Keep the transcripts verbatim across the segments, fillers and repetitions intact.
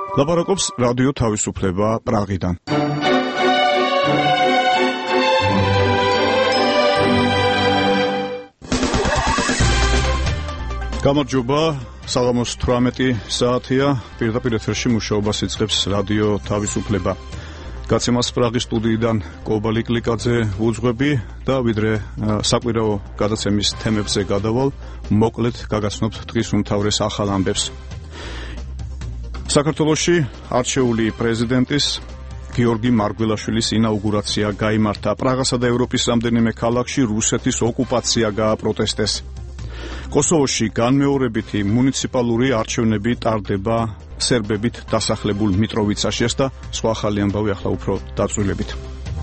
ლაპარაკობს რადიო თავისუფლება პრაღიდან. გამარჯობა, საღამოს თვრამეტი საათია, პირდაპირ ეთერში მუშაობას იწყებს რადიო თავისუფლება. გაცემას პრაღის სტუდიიდან კობალი კლიკაძე უძღვები და ვიდრე საკვირაო გადაცემის თემებზე გადავალ, მოკლედ გაგაცნობთ დღის უმთავრეს ახალ ამბებს. საქართველოში არჩეული პრეზიდენტის გიორგი მარგველაშვილის ინაუგურაცია გაიმართა. პრაღასა და ევროპის რამდენიმე ქალაქში რუსეთის ოკუპაცია გააპროტესტეს. კოსოვოში განმეორებითი მუნიციპალური არჩევნები ტარდება სერბებით დასახლებულ მიტროვიცაში და სხვა ახალი ამბავი ახლა უფრო დაწვრილებით.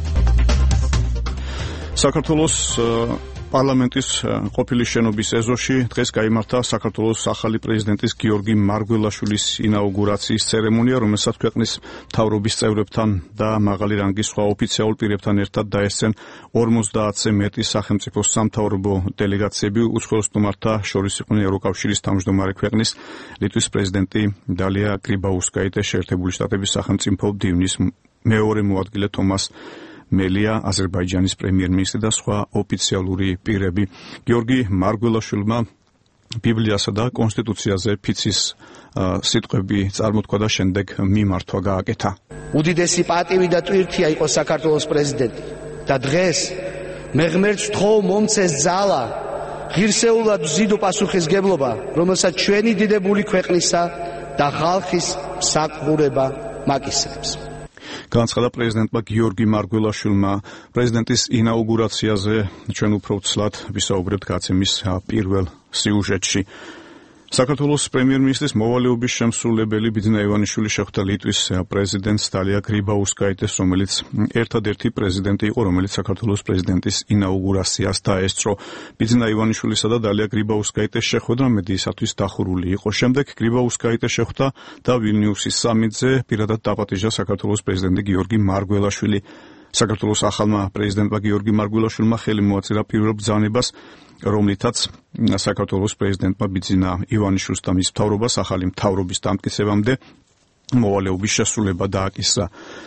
საქართველოს პარლამენტის ყოფილი შენობის ეზოში დღეს გაიმართა საქართველოს ახალი პრეზიდენტის გიორგი მარგველაშვილის ინაუგურაციის ცერემონია, რომელსაც ქვეყნის მთავრობის წევრებთან და მაღალი რანგის სხვა ოფიციალურ პირებთან ერთად დაესწრნენ ორმოცდაათზე მეტი სახელმწიფო სამთავრობო დელეგაციები. უცხოელ სტუმართა შორის იყვნენ ევროკავშირის თავმჯდომარე ქვეყნის ლიტვის პრეზიდენტი დალია გრიბაუსკაიტე, შეერთებული შტატების სახელმწიფო მდივნის მეორე მოადგილე თომას მელია, აზერბაიჯანის პრემიერ-მინისტრი და სხვა ოფიციალური პირები. გიორგი მარგველაშვილმა ბიბლიასა და კონსტიტუციაზე ფიცის სიტყვები წარმოთქვა და შემდეგ მიმართვა გააკეთა. უდიდესი პატივი და ტვირთია იყო საქართველოს პრეზიდენტი და დღეს მე ღმერთს ვთხოვ მომცეს ძალა, ღირსეულად ვზიდო პასუხისგებლობა, რომელსაც ჩვენი დიდებული ქვეყნისა და ხალხის მსახურება მაკისრებს. განაცხადა პრეზიდენტმა გიორგი მარგველაშვილმა. პრეზიდენტის ინაუგურაციაზე ჩვენ უფრო ვცლად ვისაუბრებთ გაცემის პირველ სიუჟეტში. საქართველოს პრემიერ-მინისტრის მოვალეობის შემსრულებელი ბიძინა ივანიშვილი შეხვდა ლიტვის პრეზიდენტს დალია გრიბაუსკაიტეს, რომელიც ერთადერთი პრეზიდენტი იყო, რომელიც საქართველოს პრეზიდენტის ინაუგურაციას დაესწრო. ბიძინა ივანიშვილისა და დალია გრიბაუსკაიტეს შეხვედრა მედიისათვის დახურული იყო. შემდეგ გრიბაუსკაიტე შეხვდა და ვილნიუსის სამიტზე პირადად დაპატიჟა საქართველოს პრეზიდენტი გიორგი მარგველაშვილი. საქართველოს ახალმა პრეზიდენტმა გიორგი მარგველაშვილმა ხელი მოაწერა პირველ ბრძანებას, რომლითაც საქართველოს პრეზიდენტმა ბიძინა ივანიშვილს და მის მთავრობას ახალი მთავრობის დამტკიცებამდე მოვალეობის შესრულება დააკისრა.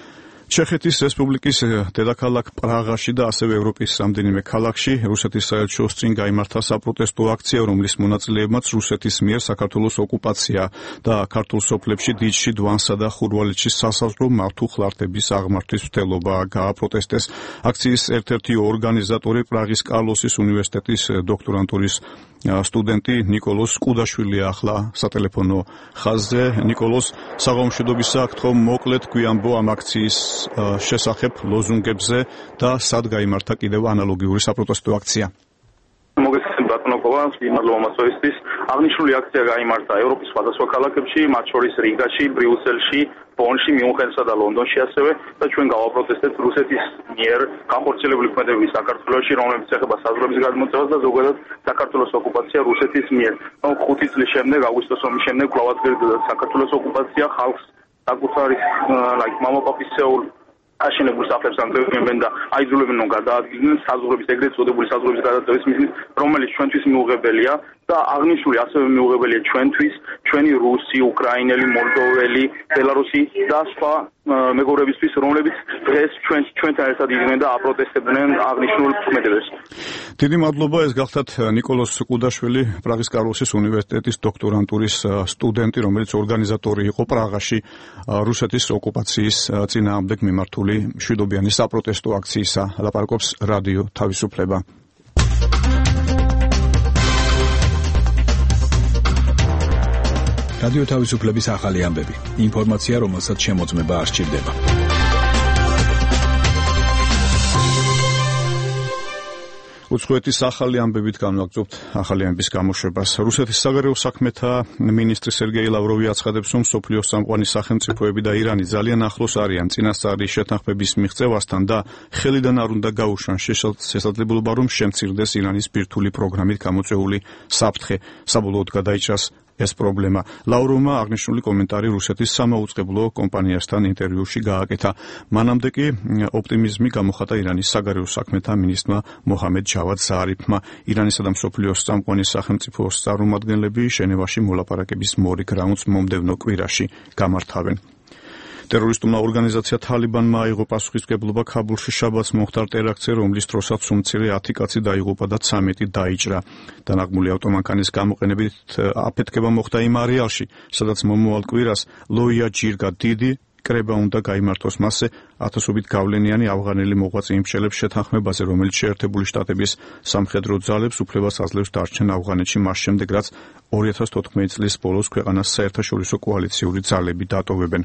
ჩეხეთის რესპუბლიკის დედაქალაქ პრაღაში და ასევე ევროპის რამდენიმე ქალაქში რუსეთის საელჩოს წინ გაიმართა საპროტესტო აქცია, რომლის მონაწილეებმაც რუსეთის მიერ საქართველოს ოკუპაცია და ქართულ სოფლებში დიჯში, დვანსა და ხურვალეთში სასაზღვრო მართუხლართების აღმართვის მცდელობა გააპროტესტეს. აქციის ერთ-ერთი ორგანიზატორი პრაღის კარლოსის უნივერსიტეტის დოქტორანტურის სტუდენტი ნიკოლოს კუდაშვილია ახლა სატელეფონო ხაზზე. ნიკოლოს, საღამომშვიდობისა, გთხოვ მოკლედ გვიამბო ამ აქციის შესახებ ლოზუნგებზე და სად გაიმართა კიდევ ანალოგიური საპროტესტო აქცია. მოგესალმებით ბატონო კოვას, მადლობა მასწავლისთვის. აღნიშნული აქცია გაიმართა ევროპის სხვადასხვა ქალაქებში, მათ შორის რიგაში, ბრიუსელში, ბონში, მიუნხენსა და ლონდონში ასევე და ჩვენ გავაპროტესტეთ რუსეთის მიერ განხორციელებული ქმედებების საქართველოში, რომლებიც ეხება საზღვრების გადმოწევას და ზოგადად საქართველოს ოკუპაცია რუსეთის მიერ. ხუთი წლის შემდეგ, აგვისტოს ომის შემდეგ, კვლავ საქართველოს ოკუპაცია ხალხს საკუთარი მამაპაპისეულ აშენებულ სახლებს ანგრევებენ და აიძულებენ რომ გადაადგილდნენ საზღვრების, ეგრეთ წოდებული საზღვრების გადაწევის მიზნით, რომელიც ჩვენთვის მიუღებელია და აღნიშნული ასევე მიუღებელია ჩვენთვის, ჩვენი რუსი, უკრაინელი, მოლდოველი, ბელარუსი და სხვა მეგობრებისთვის, რომლებიც დღეს ჩვენ ჩვენთან ერთად იდგნენ და აპროტესტებდნენ აღნიშნულ ქმედებებს. დიდი მადლობა, ეს გახდათ ნიკოლოს კუდაშვილი, პრაღის კარლოსის უნივერსიტეტის დოქტორანტურის სტუდენტი, რომელიც ორგანიზატორი იყო პრაღაში რუსეთის ოკუპაციის წინააღმდეგ მიმართული მშვიდობიანი საპროტესტო აქციისა. ლაპარაკობს რადიო თავისუფლება. რადიო თავისუფლების ახალი ამბები. ინფორმაცია, რომელსაც შემოწმება არ სჭირდება. უცხოეთის ახალი ამბებით განვაგრძობთ ახალი ამბების გამოშვებას. რუსეთის საგარეო საქმეთა მინისტრი სერგეი ლავროვი აცხადებს, რომ მსოფლიოს სამყარო სახელმწიფოები და ირანი ძალიან ახლოს არიან წინასწარი შეთანხმების მიღწევასთან და ხელიდან არ უნდა გაუშვან შესაძლებლობა, რომ შემცირდეს ირანის ბირთვული პროგრამით გამოწვეული საფრთხე. საბოლოოდ გადაიჭრას ეს პრობლემა. ლავროვმა აღნიშნული კომენტარი რუსეთის სამაუწყებლო კომპანიასთან ინტერვიუში გააკეთა. მანამდე კი ოპტიმიზმი გამოხატა ირანის საგარეო საქმეთა მინისტრმა მოჰამედ ჯავად ზარიფმა. ირანისა და მსოფლიოს წამყვანი სახელმწიფოს წარმომადგენლები ჟენევაში მოლაპარაკების მორიგ რაუნდს მომდევნო კვირაში გამართავენ. ტერორისტულმა ორგანიზაცია თალიბანმა აიღო პასუხისმგებლობა ქაბულში შაბათს მომხდარ ტერაქტზე, რომლის დროსაც უმცირე ათი კაცი დაიღუპა და ცამეტი დაიჭრა. დანაღმული ავტომანქანის გამოყენებით აფეთქება მოხდა იმ არეალში, სადაც მომავალ კვირას ლოია ჯირგა დიდი კრება უნდა გაიმართოს მასზე ათასობით გავლენიანი ავღანელი მოღვაწე იმსჯელებს შეთანხმებაზე, რომელიც შეერთებული შტატების სამხედრო ძალებს უფლებას აძლევს დარჩენ ავღანეთში მას შემდეგ, რაც ორი ათას თოთხმეტი წლის ბოლოს ქვეყანას საერთაშორისო კოალიციური ძალები დატოვებენ.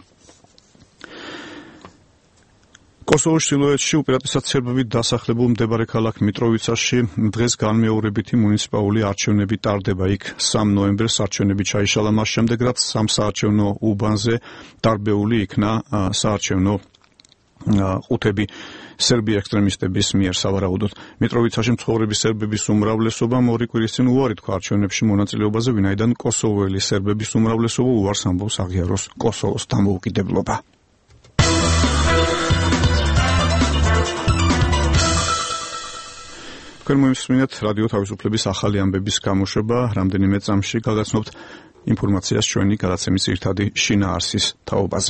კოსოვოს ჩრდილოეთში უპირატესად სერბებით დასახლებულ მდებარე ქალაქ მიტროვიცაში დღეს განმეორებითი მუნიციპალური არჩევნები ტარდება. იქ სამ ნოემბერს არჩევნები ჩაიშალა მას შემდეგ, რაც სამ საარჩევნო უბანზე დარბეული იქნა საარჩევნო ყუთები სერბი ექსტრემისტების მიერ. სავარაუდოდ მიტროვიცაში მცხოვრები სერბების უმრავლესობამ ორი კვირის წინ უარი თქვა არჩევნებში მონაწილეობაზე, ვინაიდან კოსოვოელი სერბების უმრავლესობა უარს ამბობს აღიაროს კოსოვოს დამოუკიდებლობა. თქვენ მოისმინეთ რადიო თავისუფლების ახალი ამბების გამოშვება. რამდენიმე წამში გაგაცნობთ ინფორმაციას ჩვენი გადაცემის ერთადი შინაარსის თაობაზე.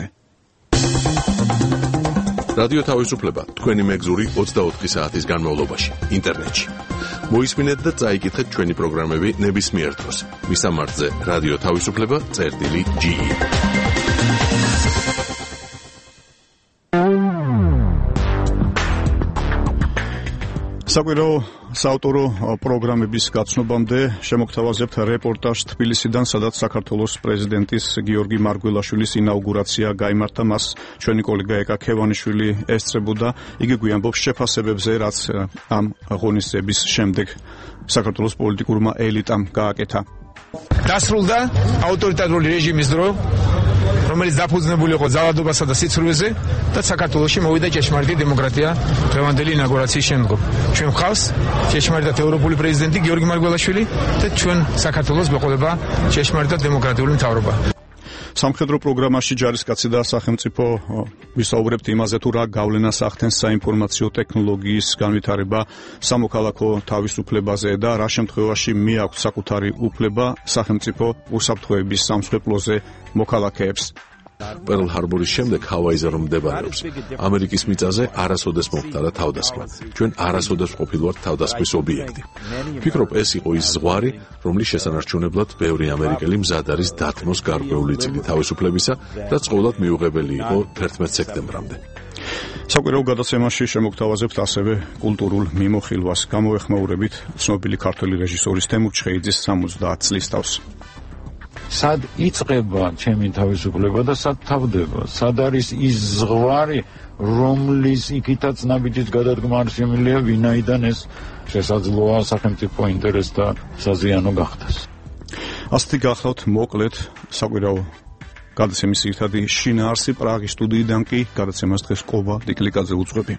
რადიო თავისუფლება თქვენი მეგზური ოცდაოთხი საათის განმავლობაში ინტერნეტში. მოისმინეთ და წაიკითხეთ ჩვენი პროგრამები ნებისმიერ დროს. მისამართზე რადიო თავისუფლება წერტილი ჯი ი. საკვირაო საავტორო პროგრამების გაცნობამდე შემოგთავაზებთ რეპორტაჟ თბილისიდან, სადაც საქართველოს პრეზიდენტის გიორგი მარგველაშვილის ინაუგურაცია გაიმართა. მას ჩვენი კოლეგა ეკა ქევანიშვილი ესწრებოდა. იგი გვიამბობს შეფასებებზე, რაც ამ ღონისძიების შემდეგ საქართველოს პოლიტიკურმა ელიტამ გააკეთა. დასრულდა ავტორიტარული რეჟიმის დრო, რომელიც დაფუძნებული იყო ძალადობასა და სიცრუეზე და საქართველოში მოვიდა ჭეშმარიტი დემოკრატია დღევანდელი ინაუგურაციის შემდგომ. ჩვენ ხავს ჭეშმარიტად ევროპული პრეზიდენტი გიორგი მარგველაშვილი და ჩვენ საქართველოს გვეყოლება ჭეშმარიტად დემოკრატიული მთავრობა. სამხედრო პროგრამაში ჯარისკაცი და სახელმწიფო ვისაუბრებთ იმაზე, თუ რა გავლენას ახდენს საინფორმაციო ტექნოლოგიის განვითარება სამოქალაქო თავისუფლებაზე და რა შემთხვევაში მიაქვთ საკუთარი უფლება სახელმწიფო უსაფრთხოების სამსხვერპლოზე მოქალაქეებს. პერლ ჰარბორის შემდეგ ჰავაიზე რომ მდებარეობს, ამერიკის მიწაზე არასოდეს მომხდარა თავდასხმა. ჩვენ არასოდეს ყოფილვართ თავდასხმის ობიექტი. ვფიქრობ, ეს იყო ის ზღვარი, რომლის შესანარჩუნებლად ბევრი ამერიკელი მზად არის დათმოს გარკვეული წილი თავისუფლებისა, რაც ყოველად მიუღებელი იყო თერთმეტ სექტემბრამდე. საკვირაო გადაცემაში შემოგთავაზებთ ასევე კულტურულ მიმოხილვას. გამოვეხმაურებით ცნობილი ქართველი რეჟისორის თემურ ჩხეიძის სამოცდაათ წლის თავს. სად იწყება ჩემი თავისუფლება და სად თავდება? სად არის ის ზღვარი, რომლის იქითაც ნაბიჯის გადადგმა არ შემიძლია, ვინაიდან ეს შესაძლოა სახელმწიფო ინტერესთა საზიანო გახდეს? ასეთი გახლავთ მოკლედ საკვირაო გადაცემის ერთადი შინაარსი. პრაღის სტუდიიდან კი გადაცემას დღეს ყობა დიკლიკაძე უძღვები.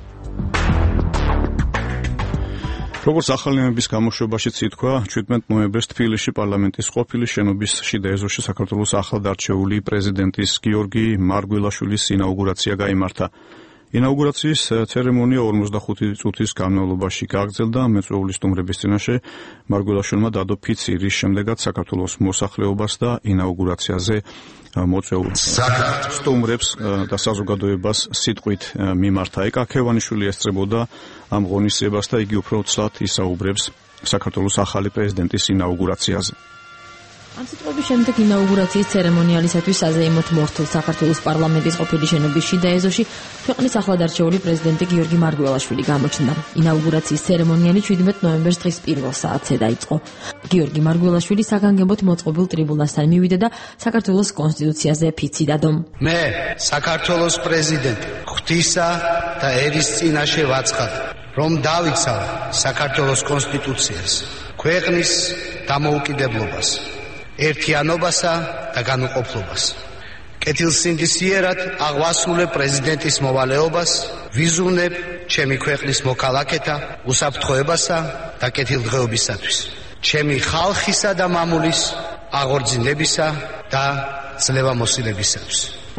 როგორც ახალი ამბების გამოშვებაშიც ითქვა, ჩვიდმეტ ნოემბერს თბილისში პარლამენტის ყოფილი შენობის შიდა ეზოში საქართველოს ახლად არჩეული პრეზიდენტის გიორგი მარგველაშვილის ინაუგურაცია გაიმართა. ინაუგურაციის ცერემონია ორმოცდახუთი წუთის განმავლობაში გაგრძელდა. მეწვეული სტუმრების წინაშე მარგველაშვილმა დადო ფიცი, რის შემდეგაც საქართველოს მოსახლეობას და ინაუგურაციაზე მოწვეულ სტუმრებს და საზოგადოებას სიტყვით მიმართა. ეკა ქევანიშვილი ესწრებოდა ამ ღონისძიებას და იგი უფრო ცლად ისაუბრებს საქართველოს ახალი პრეზიდენტის ინაუგურაციაზე. ამ სიტყვების შემდეგ ინაუგურაციის ცერემონიალისათვის საზეიმოდ მორთულ საქართველოს პარლამენტის ყოფილი შენობის შიდა ეზოში ქვეყნის ახლად არჩეული პრეზიდენტი გიორგი მარგველაშვილი გამოჩნდა. ინაუგურაციის ცერემონიალი ჩვიდმეტ ნოემბერს დღის პირველ საათზე დაიწყო. გიორგი მარგველაშვილი საგანგებოდ მოწყობილ ტრიბუნასთან მივიდა და საქართველოს კონსტიტუციაზე ფიცი დადო. მე საქართველოს პრეზიდენტი ღვთისა და ერის წინაშე ვაცხად, რომ დავიცავ საქართველოს კონსტიტუციას, ქვეყნის დამოუკიდებლობას, ერთიანობასა და განუყოფლობას. კეთილსინდისიერად აღვასრულებ პრეზიდენტის მოვალეობას, ვიზუნებ ჩემი ქვეყნის მოქალაქეთა უსაფრთხოებასა და კეთილდღეობისათვის, ჩემი ხალხისა და მამულის აღორძინებისა და ძლევამოსილებისათვის.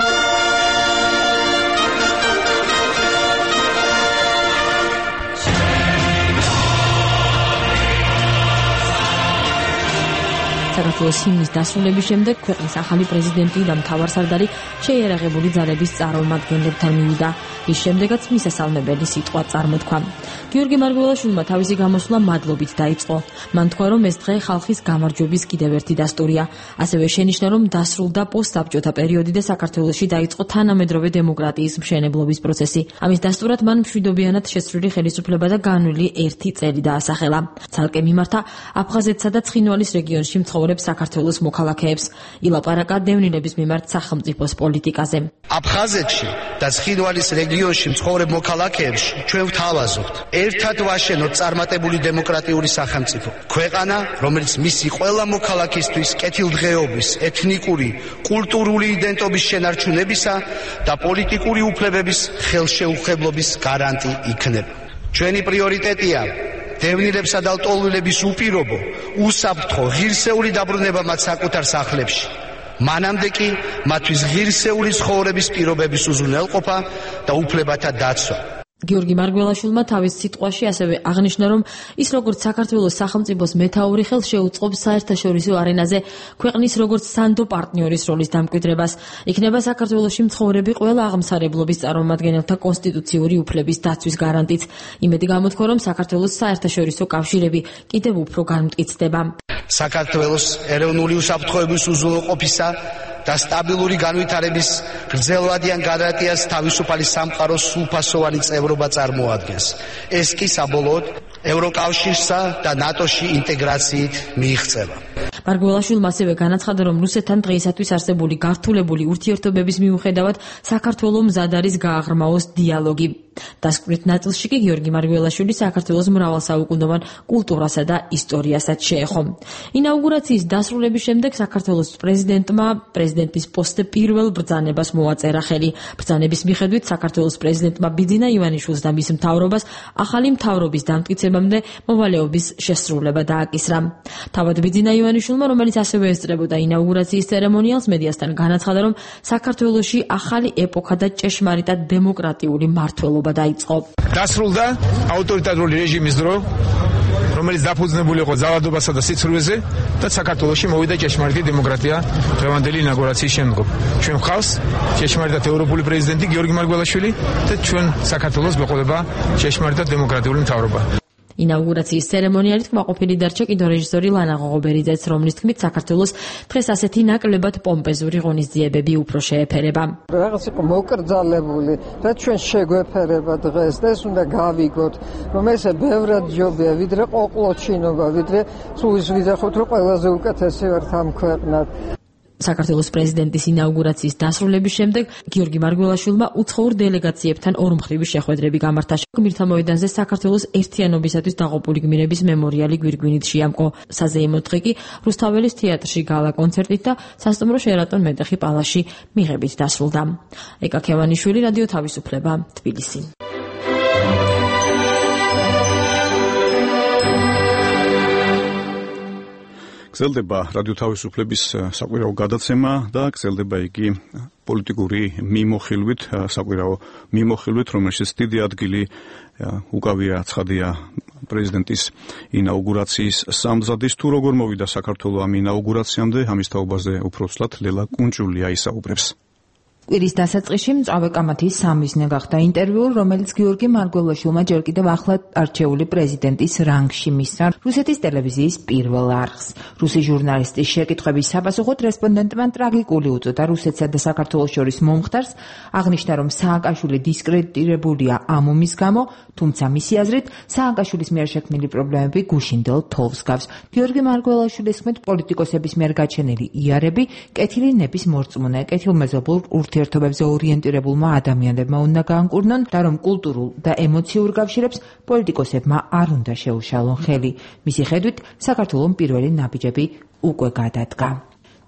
საქართველოს ჰიმნის დასრულების შემდეგ ქვეყნის ახალი პრეზიდენტი და მთავარსარდალი შეიარაღებული ძალების წარმომადგენლებთან მივიდა. ის შემდეგაც მისასალმებელი სიტყვა წარმოთქვა. გიორგი მარგველაშვილმა თავისი გამოსვლა მადლობით დაიწყო. მან თქვა, რომ ეს დღე ხალხის გამარჯვების კიდევ ერთი დასტურია. ასევე შენიშნა, რომ დასრულდა პოსტსაბჭოთა პერიოდი და საქართველოში დაიწყო თანამედროვე დემოკრატიის მშენებლობის პროცესი. ამის დასტურად მან მშვიდობიანად შესწრული ხელისუფლება და განვლილი ერთი წელი დაასახელა. ცალკე მიმართა აფხაზეთსა და ცხინვალის რეგიონში მცხოვრებ საქართველოს მოქალაქეებს. ილაპარაკა დევნილების მიმართ სახელმწიფოს პოლიტიკაზე. აფხაზეთში და ცხინვალის რეგიონში მცხოვრებ მოქალაქეებს ჩვენ ვთავაზობთ ერთად ვაშენოთ წარმატებული დემოკრატიული სახელმწიფო. ქვეყანა, რომელიც მისი ყველა მოქალაქისთვის კეთილდღეობის, ეთნიკური, კულტურული იდენტობის შენარჩუნებისა და პოლიტიკური უფლებების ხელშეუხებლობის გარანტი იქნება. ჩვენი პრიორიტეტია დევნილებსა და ლტოლვილების უპირობო, უსაფრთხო, ღირსეული დაბრუნება მათ საკუთარ სახლებში. მანამდე კი მათთვის ღირსეული ცხოვრების პირობების უზრუნველყოფა და უფლებათა დაცვა. გიორგი მარგველაშვილმა თავის სიტყვაში ასევე აღნიშნა, რომ ის როგორც საქართველოს სახელმწიფოს მეთაური ხელს შეუწყობს საერთაშორისო არენაზე ქვეყნის როგორც სანდო პარტნიორის როლის დამკვიდრებას. იქნება საქართველოში მცხოვრები ყველა აღმსარებლობის წარმომადგენელთა კონსტიტუციური უფლების დაცვის გარანტით. იმედი გამოთქვა, რომ საქართველოს საერთაშორისო კავშირები კიდევ უფრო განმტკიცდება. საქართველოს ეროვნული უსაფრთხოების უზრუნველყოფისა და სტაბილური განვითარების გრძელვადიან გარანტიას თავისუფალი სამყაროს სრულფასოვანი წევრობა წარმოადგენს. ეს კი საბოლოოდ ევროკავშირსა და ნატოში ინტეგრაციით მიიღწევა. მარგველაშვილმა ასევე განაცხადა, რომ რუსეთთან დღეისათვის არსებული გართულებული ურთიერთობების მიუხედავად საქართველოს მზად არის გააღრმაოს დიალოგი. დასკვნით ნაწილში კი გიორგი მარგველაშვილი საქართველოს მრავალსაუკუნოვან კულტურასა და ისტორიასაც შეეხო. ინაუგურაციის დასრულების შემდეგ საქართველოს პრეზიდენტმა პრეზიდენტის პოსტზე პირველ ბრძანებას მოაწერა ხელი. ბრძანების მიხედვით საქართველოს პრეზიდენტმა ბიძინა ივანიშვილს და მის მთავრობას ახალი მთავრობის დამტკიცებამდე მოვალეობის შესრულება დააკისრა. თავად ბიძინა ივანიშვილმა, რომელიც ასევე ესწრებოდა ინაუგურაციის ცერემონიალს, მედიასთან განაცხადა, რომ საქართველოში ახალი ეპოქა და ჭეშმარიტად დემოკრატიული მმართველობა დაიწყო. დასრულდა ავტორიტარული რეჟიმის დრო, რომელიც დაფუძნებული იყო ძალადობასა და სიცრუეზე და საქართველოში მოვიდა ჭეშმარიტი დემოკრატია დღევანდელი ინაუგურაციის შემდგომ. ჩვენ ხავს ჭეშმარიტად ევროპული პრეზიდენტი გიორგი მარგველაშვილი და ჩვენ საქართველოს გვეყოლება ჭეშმარიტად დემოკრატიული მთავრობა. ინაუგურაციის ცერემონიალით კმაყოფილი დარჩა კიდო რეჟისორი ლანა ღოღობერიძეც, რომლის თქმით საქართველოს დღეს ასეთი ნაკლებად პომპეზური ღონისძიებები უფრო შეეფერება. რაღაც იყო მოკრძალებული, რაც ჩვენ შეგვეფერება დღეს და ეს უნდა გავიგოთ, რომ ესე ბევრად ჯობია, ვიდრე ყოყლოჩინობა, ვიდრე სულის ვიძახოთ, რომ ყველაზე უკეთესი ვართ ამ ქვეყნად. საქართველოს პრეზიდენტის ინაუგურაციის დასრულების შემდეგ გიორგი მარგველაშვილმა უცხოურ დელეგაციებთან ორმხრივი შეხვედრები გამართა. გმირთა მოედანზე საქართველოს ერთიანობისათვის დაღუპული გმირების მემორიალი გვირგვინით შეამკო. საზეიმო დღე კი რუსთაველის თეატრში გალა კონცერტით და სასტუმრო შერატონ მეტეხი პალაში მიღებით დასრულდა. ეკა ქევანიშვილი, რადიო თავისუფლება, თბილისი. გრძელდება რადიო თავისუფლების საკვირაო გადაცემა და გრძელდება იგი პოლიტიკური მიმოხილვით, საკვირაო მიმოხილვით, რომელშიც დიდი ადგილი უკავია ცხადია პრეზიდენტის ინაუგურაციის სამზადის. თუ როგორ მოვიდა საქართველო ამ ინაუგურაციამდე, ამის თაობაზე უფრო ცლად ლელა კუნჭულია ისაუბრებს. კვირის დასაწყისში მწვავე კამათის სამიზნე გახდა ინტერვიუ, რომელიც გიორგი მარგველაშვილმა ჯერ კიდევ ახლად არჩეული პრეზიდენტის რანგში მისცა რუსეთის ტელევიზიის პირველ არხს. რუსი ჟურნალისტის შეკითხვების საპასუხოდ რესპონდენტმა ტრაგიკული უწოდა რუსეთსა და საქართველოს შორის მომხდარს, აღნიშნა, რომ სააკაშვილი დისკრედიტირებულია ამ ომის გამო, თუმცა მისი აზრით სააკაშვილის მიერ შექმნილი პრობლემები გუშინდელ თოვლს გავს. გიორგი მარგველაშვილის თქმით, პოლიტიკოსების მიერ გაჩენილი იარები კეთილი ნების მორწმუნე, კეთილმეზობლურ ურთიერთობებზე ორიენტირებულმა ადამიანებმა უნდა გაანკურნონ და რომ კულტურულ და ემოციურ კავშირებს პოლიტიკოსებმა არ უნდა შეუშალონ ხელი. მისი ხედვით, საქართველოს პირველი ნაბიჯები უკვე გადადგა.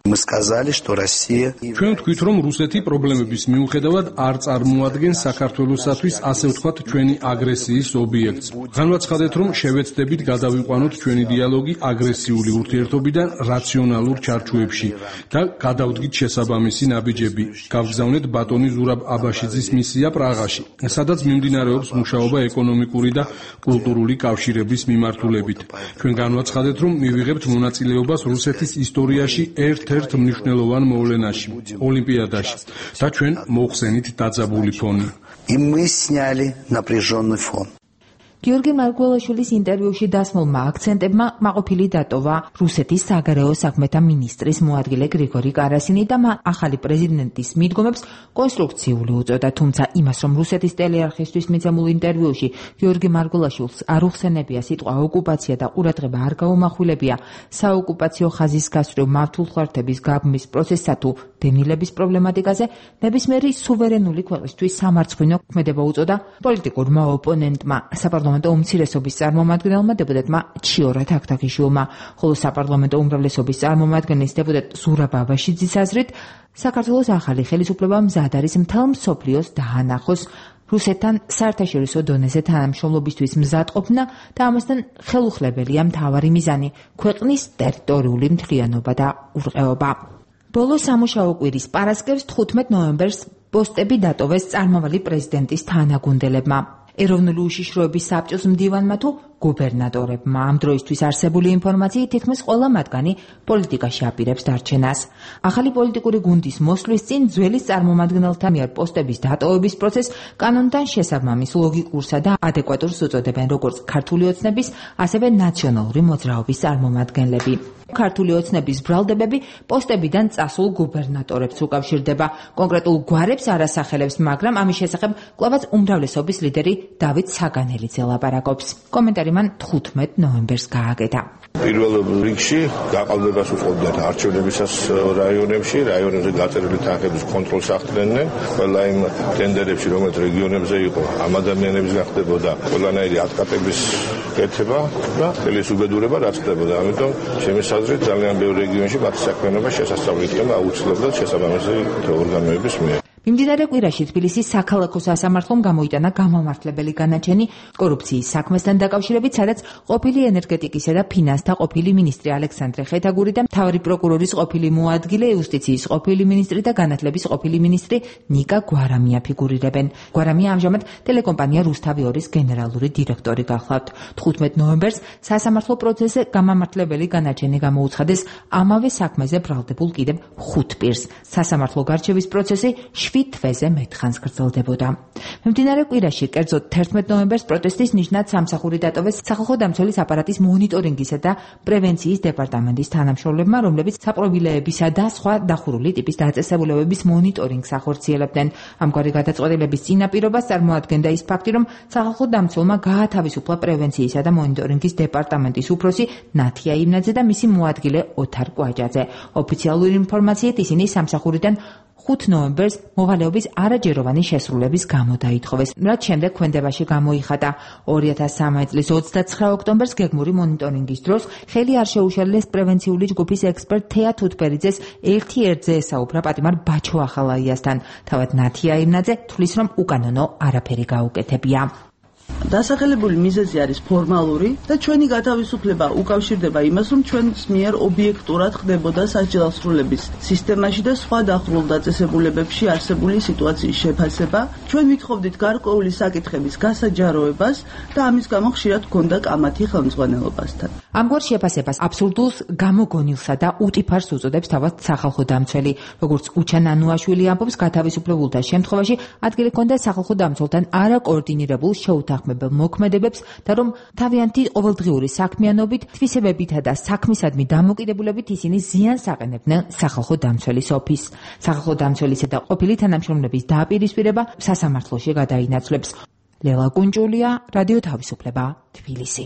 Мы сказали, что Россия ჩვენ თქვით, რომ რუსეთი პრობლემების მიუხედავად არ წარმოადგენს საქართველოსათვის ასე ვთქვათ ჩვენი აგრესიის ობიექტს. განვაცხადეთ, რომ შევეცდებით გადავიყვანოთ ჩვენი დიალოგი აგრესიული ურთიერთობიდან რაციონალურ ჩარჩოებში და გადავდგით შესაბამისი ნაბიჯები. გავგზავნეთ ბატონი ზურაბ აბაშიძის მისია პრაღაში, სადაც მიმდინარეობს მუშაობა ეკონომიკური და კულტურული კავშირების მიმართულებით. ჩვენ განვაცხადეთ, რომ მივიღებთ მონაწილეობას რუსეთის ისტორიაში ერთ-ერთ მნიშვნელოვან მოვლენაში, ოლიმპიადაში და ჩვენ მოხსენით დაძაბული ფონი. И мы сняли напряженный фон. გიორგი მარგველაშვილის ინტერვიუში დასმულმა აქცენტებმა მაყოფილი დატოვა რუსეთის საგარეო საქმეთა მინისტრის მოადგილე გრიგორი კარასინი და ახალი პრეზიდენტის მიდგომებს კონსტრუქციული უწოდა, თუმცა იმას, რომ რუსეთის ტელეარხისთვის მიცემულ ინტერვიუში გიორგი მარგველაშვილს არ უხსენებია სიტყვა ოკუპაცია და ყურადღება არ გაუმახვილებია საოკუპაციო ხაზის გასწვრივ მართულხმართების გაბმის პროცესსა თუ დენილების პრობლემატიკაზე, ნებისმიერი სუვერენული ქვეყნისთვის სამარცხვინო ქმედება უწოდა პოლიტიკურმა ოპონენტმა საპარლამენტო უმცირესობის წარმომადგენელმა დეპუტატმა ჩიორა თაქთაქიშვილმა, ხოლო საპარლამენტო უმრავლესობის წარმომადგენლის დეპუტატ ზურაბ აბაშიძის აზრით, საქართველოს ახალი ხელისუფლება მზად არის მთელ მსოფლიოს დაანახოს რუსეთთან საერთაშორისო დონეზე თანამშრომლობისთვის მზადყოფნა და ამასთან ხელუხლებელია მთავარი მიზანი ქვეყნის ტერიტორიული მთლიანობა და ურყეობა. ბოლო სამუშაო კვირის პარასკევს თხუთმეტ ნოემბერს პოსტები დატოვეს წარმავალი პრეზიდენტის თანაგუნდელებმა. ეროვნული უშიშროების საბჭოს მდივანმა თუ გუბერნატორებმა. ამ დროისთვის არსებული ინფორმაციით თითქმის ყველა მათგანი პოლიტიკაში აპირებს დარჩენას. ახალი პოლიტიკური გუნდის მოსვლის წინ ძველი წარმომადგენელთა მიერ პოსტების დატოვების პროცესს კანონთან შესაბამის ლოგიკურსა და ადეკვატურს უწოდებენ როგორც ქართული ოცნების, ასევე ნაციონალური მოძრაობის წარმომადგენლები. ქართული ოცნების ბრალდებები პოსტებიდან წასულ გუბერნატორებს უკავშირდება. კონკრეტულ გვარებს არ ასახელებს, მაგრამ ამის შესახებ კვლავაც უმრავლესობის ლიდერი დავით საგანელიძე ელაპარაკობს. კომენტარი მან თხუთმეტ ნოემბერს გააკეთა. პირველ რიგში გაყალბებას უწევდნენ არჩევნებისას რაიონებში, რაიონებზე გაწერილი თანხების კონტროლს ახდენენ. ყველა იმ ტენდერებში, რომელიც რეგიონებზე იყო, ამ ადამიანების გახდებოდა ყველანაირი ატკატების კეთება და ხელის უბედურება რაც ხდებოდა. ამიტომ ჩემი აზრით ძალიან ბევრ რეგიონში მათი საქმიანობა შესასწავლი იქნება აუცილებლად შესაბამისი ორგანოების მიერ. მიმდინარე კვირაში თბილისის საქალაქო სასამართლომ გამოიტანა გამომართლებელი განაჩენი კორუფციის საქმესთან დაკავშირებით, სადაც ყოფილი ენერგეტიკისა და ფინანსთა ყოფილი მინისტრი ალექსანდრე ხეთაგური და მთავარი პროკურორის ყოფილი მოადგილე, იუსტიციის ყოფილი მინისტრი და განათლების ყოფილი მინისტრი ნიკა გვარამია ფიგურირებენ. გვარამია ამჟამად ტელეკომპანია რუსთავი ორის გენერალური დირექტორი გახლავთ. თხუთმეტ ნოემბერს სასამართლო პროცესზე გამომართლებელი განაჩენი გამოუცხადეს ამავე საქმეზე ბრალდებულ კიდევ ხუთ პირს. სასამართლო გარჩევის პროცესი შვიდ თვეზე მეტხანს გრძელდებოდა. მიმდინარე კვირაში, კერძოდ თერთმეტ ნოემბერს პროტესტის ნიშნად სამსახური დატოვეს სახალხო დამცველის აპარატის მონიტორინგისა და პრევენციის დეპარტამენტის თანამშრომლებმა, რომლებიც საპრობილეებისა და სხვა დახურული ტიპის დაწესებულებების მონიტორინგს ახორციელებდნენ. ამგვარი გადაწყვეტილების წინაპირობას წარმოადგენდა ის ფაქტი, რომ სახალხო დამცველმა გაათავისუფლა პრევენციისა და მონიტორინგის დეპარტამენტის უფროსი ნათია იმნაძე და მისი მოადგილე ოთარ კვაჯაძე. ოფიციალური ინფორმაციით ისინი სამსახურიდან ხუთ ნოემბერს მოვალეობის არაჯეროვანი შესრულების გამო დაითხოვეს, რაც შემდეგ ქვენდებაში გამოიხატა. ორი ათას სამი წლის ოცდაცხრა ოქტომბერს გეგმური მონიტორინგის დროს ხელი არ შეუშალეს პრევენციული ჯგუფის ექსპერტ თეა თუთბერიძეს ერთი ერთზე ესაუბრა პატიმარ ბაჩო ახალაიასთან. თავად ნათია იმნაძე თვლის, რომ უკანონო არაფერი გაუკეთებია. დასახელებული მიზეზი არის ფორმალური და ჩვენი გათავისუფლება უკავშირდება იმას, რომ ჩვენს მიერ ობიექტურად ხდებოდა სასჯელსრულების სისტემაში და სხვა დახურულ დაწესებულებებში არსებული სიტუაციის შეფასება. ჩვენ ვითხოვდით გარკვეული საკითხების გასაჯაროებას და ამის გამო ხშირად ჰქონდა კამათი ხელმძღვანელობასთან. ამგვარ შეფასებას აბსურდულს, გამოგონილსა და უტიფარს უწოდებს თავად სახალხო დამცველი. როგორც უჩან ანუაშვილი ამბობს, გათავისუფლებულთა შემთხვევაში ადგილი ჰქონდა სახალხო დამცველთან არაკოორდინირებულ შეუთანხმებელ მოქმედებებს და რომ თავიანთი ყოველდღიური საქმიანობით, თვისებებითა და საქმისადმი დამოკიდებულებით ისინი ზიანს აყენებდნენ სახალხო დამცველის ოფისს. სახალხო დამცველისა და ყოფილი თანამშრომლების დაპირისპირება სასამართლოში გადაინაცვლებს. ლელა კუნჭულია, რადიო თავისუფლება, თბილისი.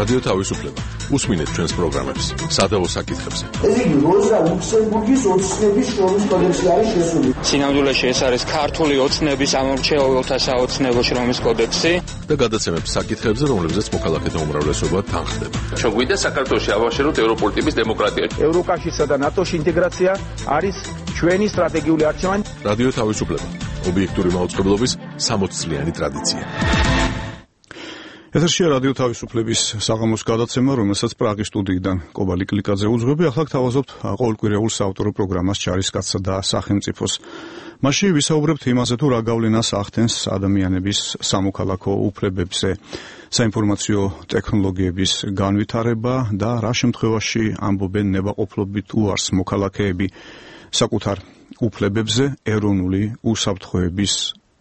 რადიო თავისუფლება. უსმინეთ ჩვენს პროგრამებს. სადავო საკითხებზე. ეს იგი როზა ლუქსემბურგის ოცნების შრომის კოდექსი არის შესული. სინამდვილეში ეს არის ქართული ოცნების ამორჩეულთა საოცნებო შრომის კოდექსი და გადაცემებს საკითხებზე, რომლებზეც მოქალაქეთა უმრავლესობა თანხდება. ჩვენ გვინდა საქართველოში ავაშეროთ ევროპული ტიპის დემოკრატია. ევროკავშირსა და ნატოში ინტეგრაცია არის ჩვენი სტრატეგიული არჩევანი. რადიო თავისუფლება. ობიექტური მაუწყებლობის სამოც წლიანი ტრადიცია. ეთერშია რადიო თავისუფლების საღამოს გადაცემა, რომელსაც პრაღის სტუდიიდან კობალი კლიკაძე უძღვები. ახლა გთავაზობთ ყოველკვირეულ საავტორო პროგრამას ჯარისკაცსა და სახელმწიფოს. მასში ვისაუბრებთ იმაზე, თუ რა გავლენას ახდენს ადამიანების სამოქალაქო უფლებებზე, საინფორმაციო ტექნოლოგიების განვითარება და რა შემთხვევაში ამბობენ ნებაყოფლობით უარს მოქალაქეები საკუთარ უფლებებზე ეროვნული უსაფრთხოების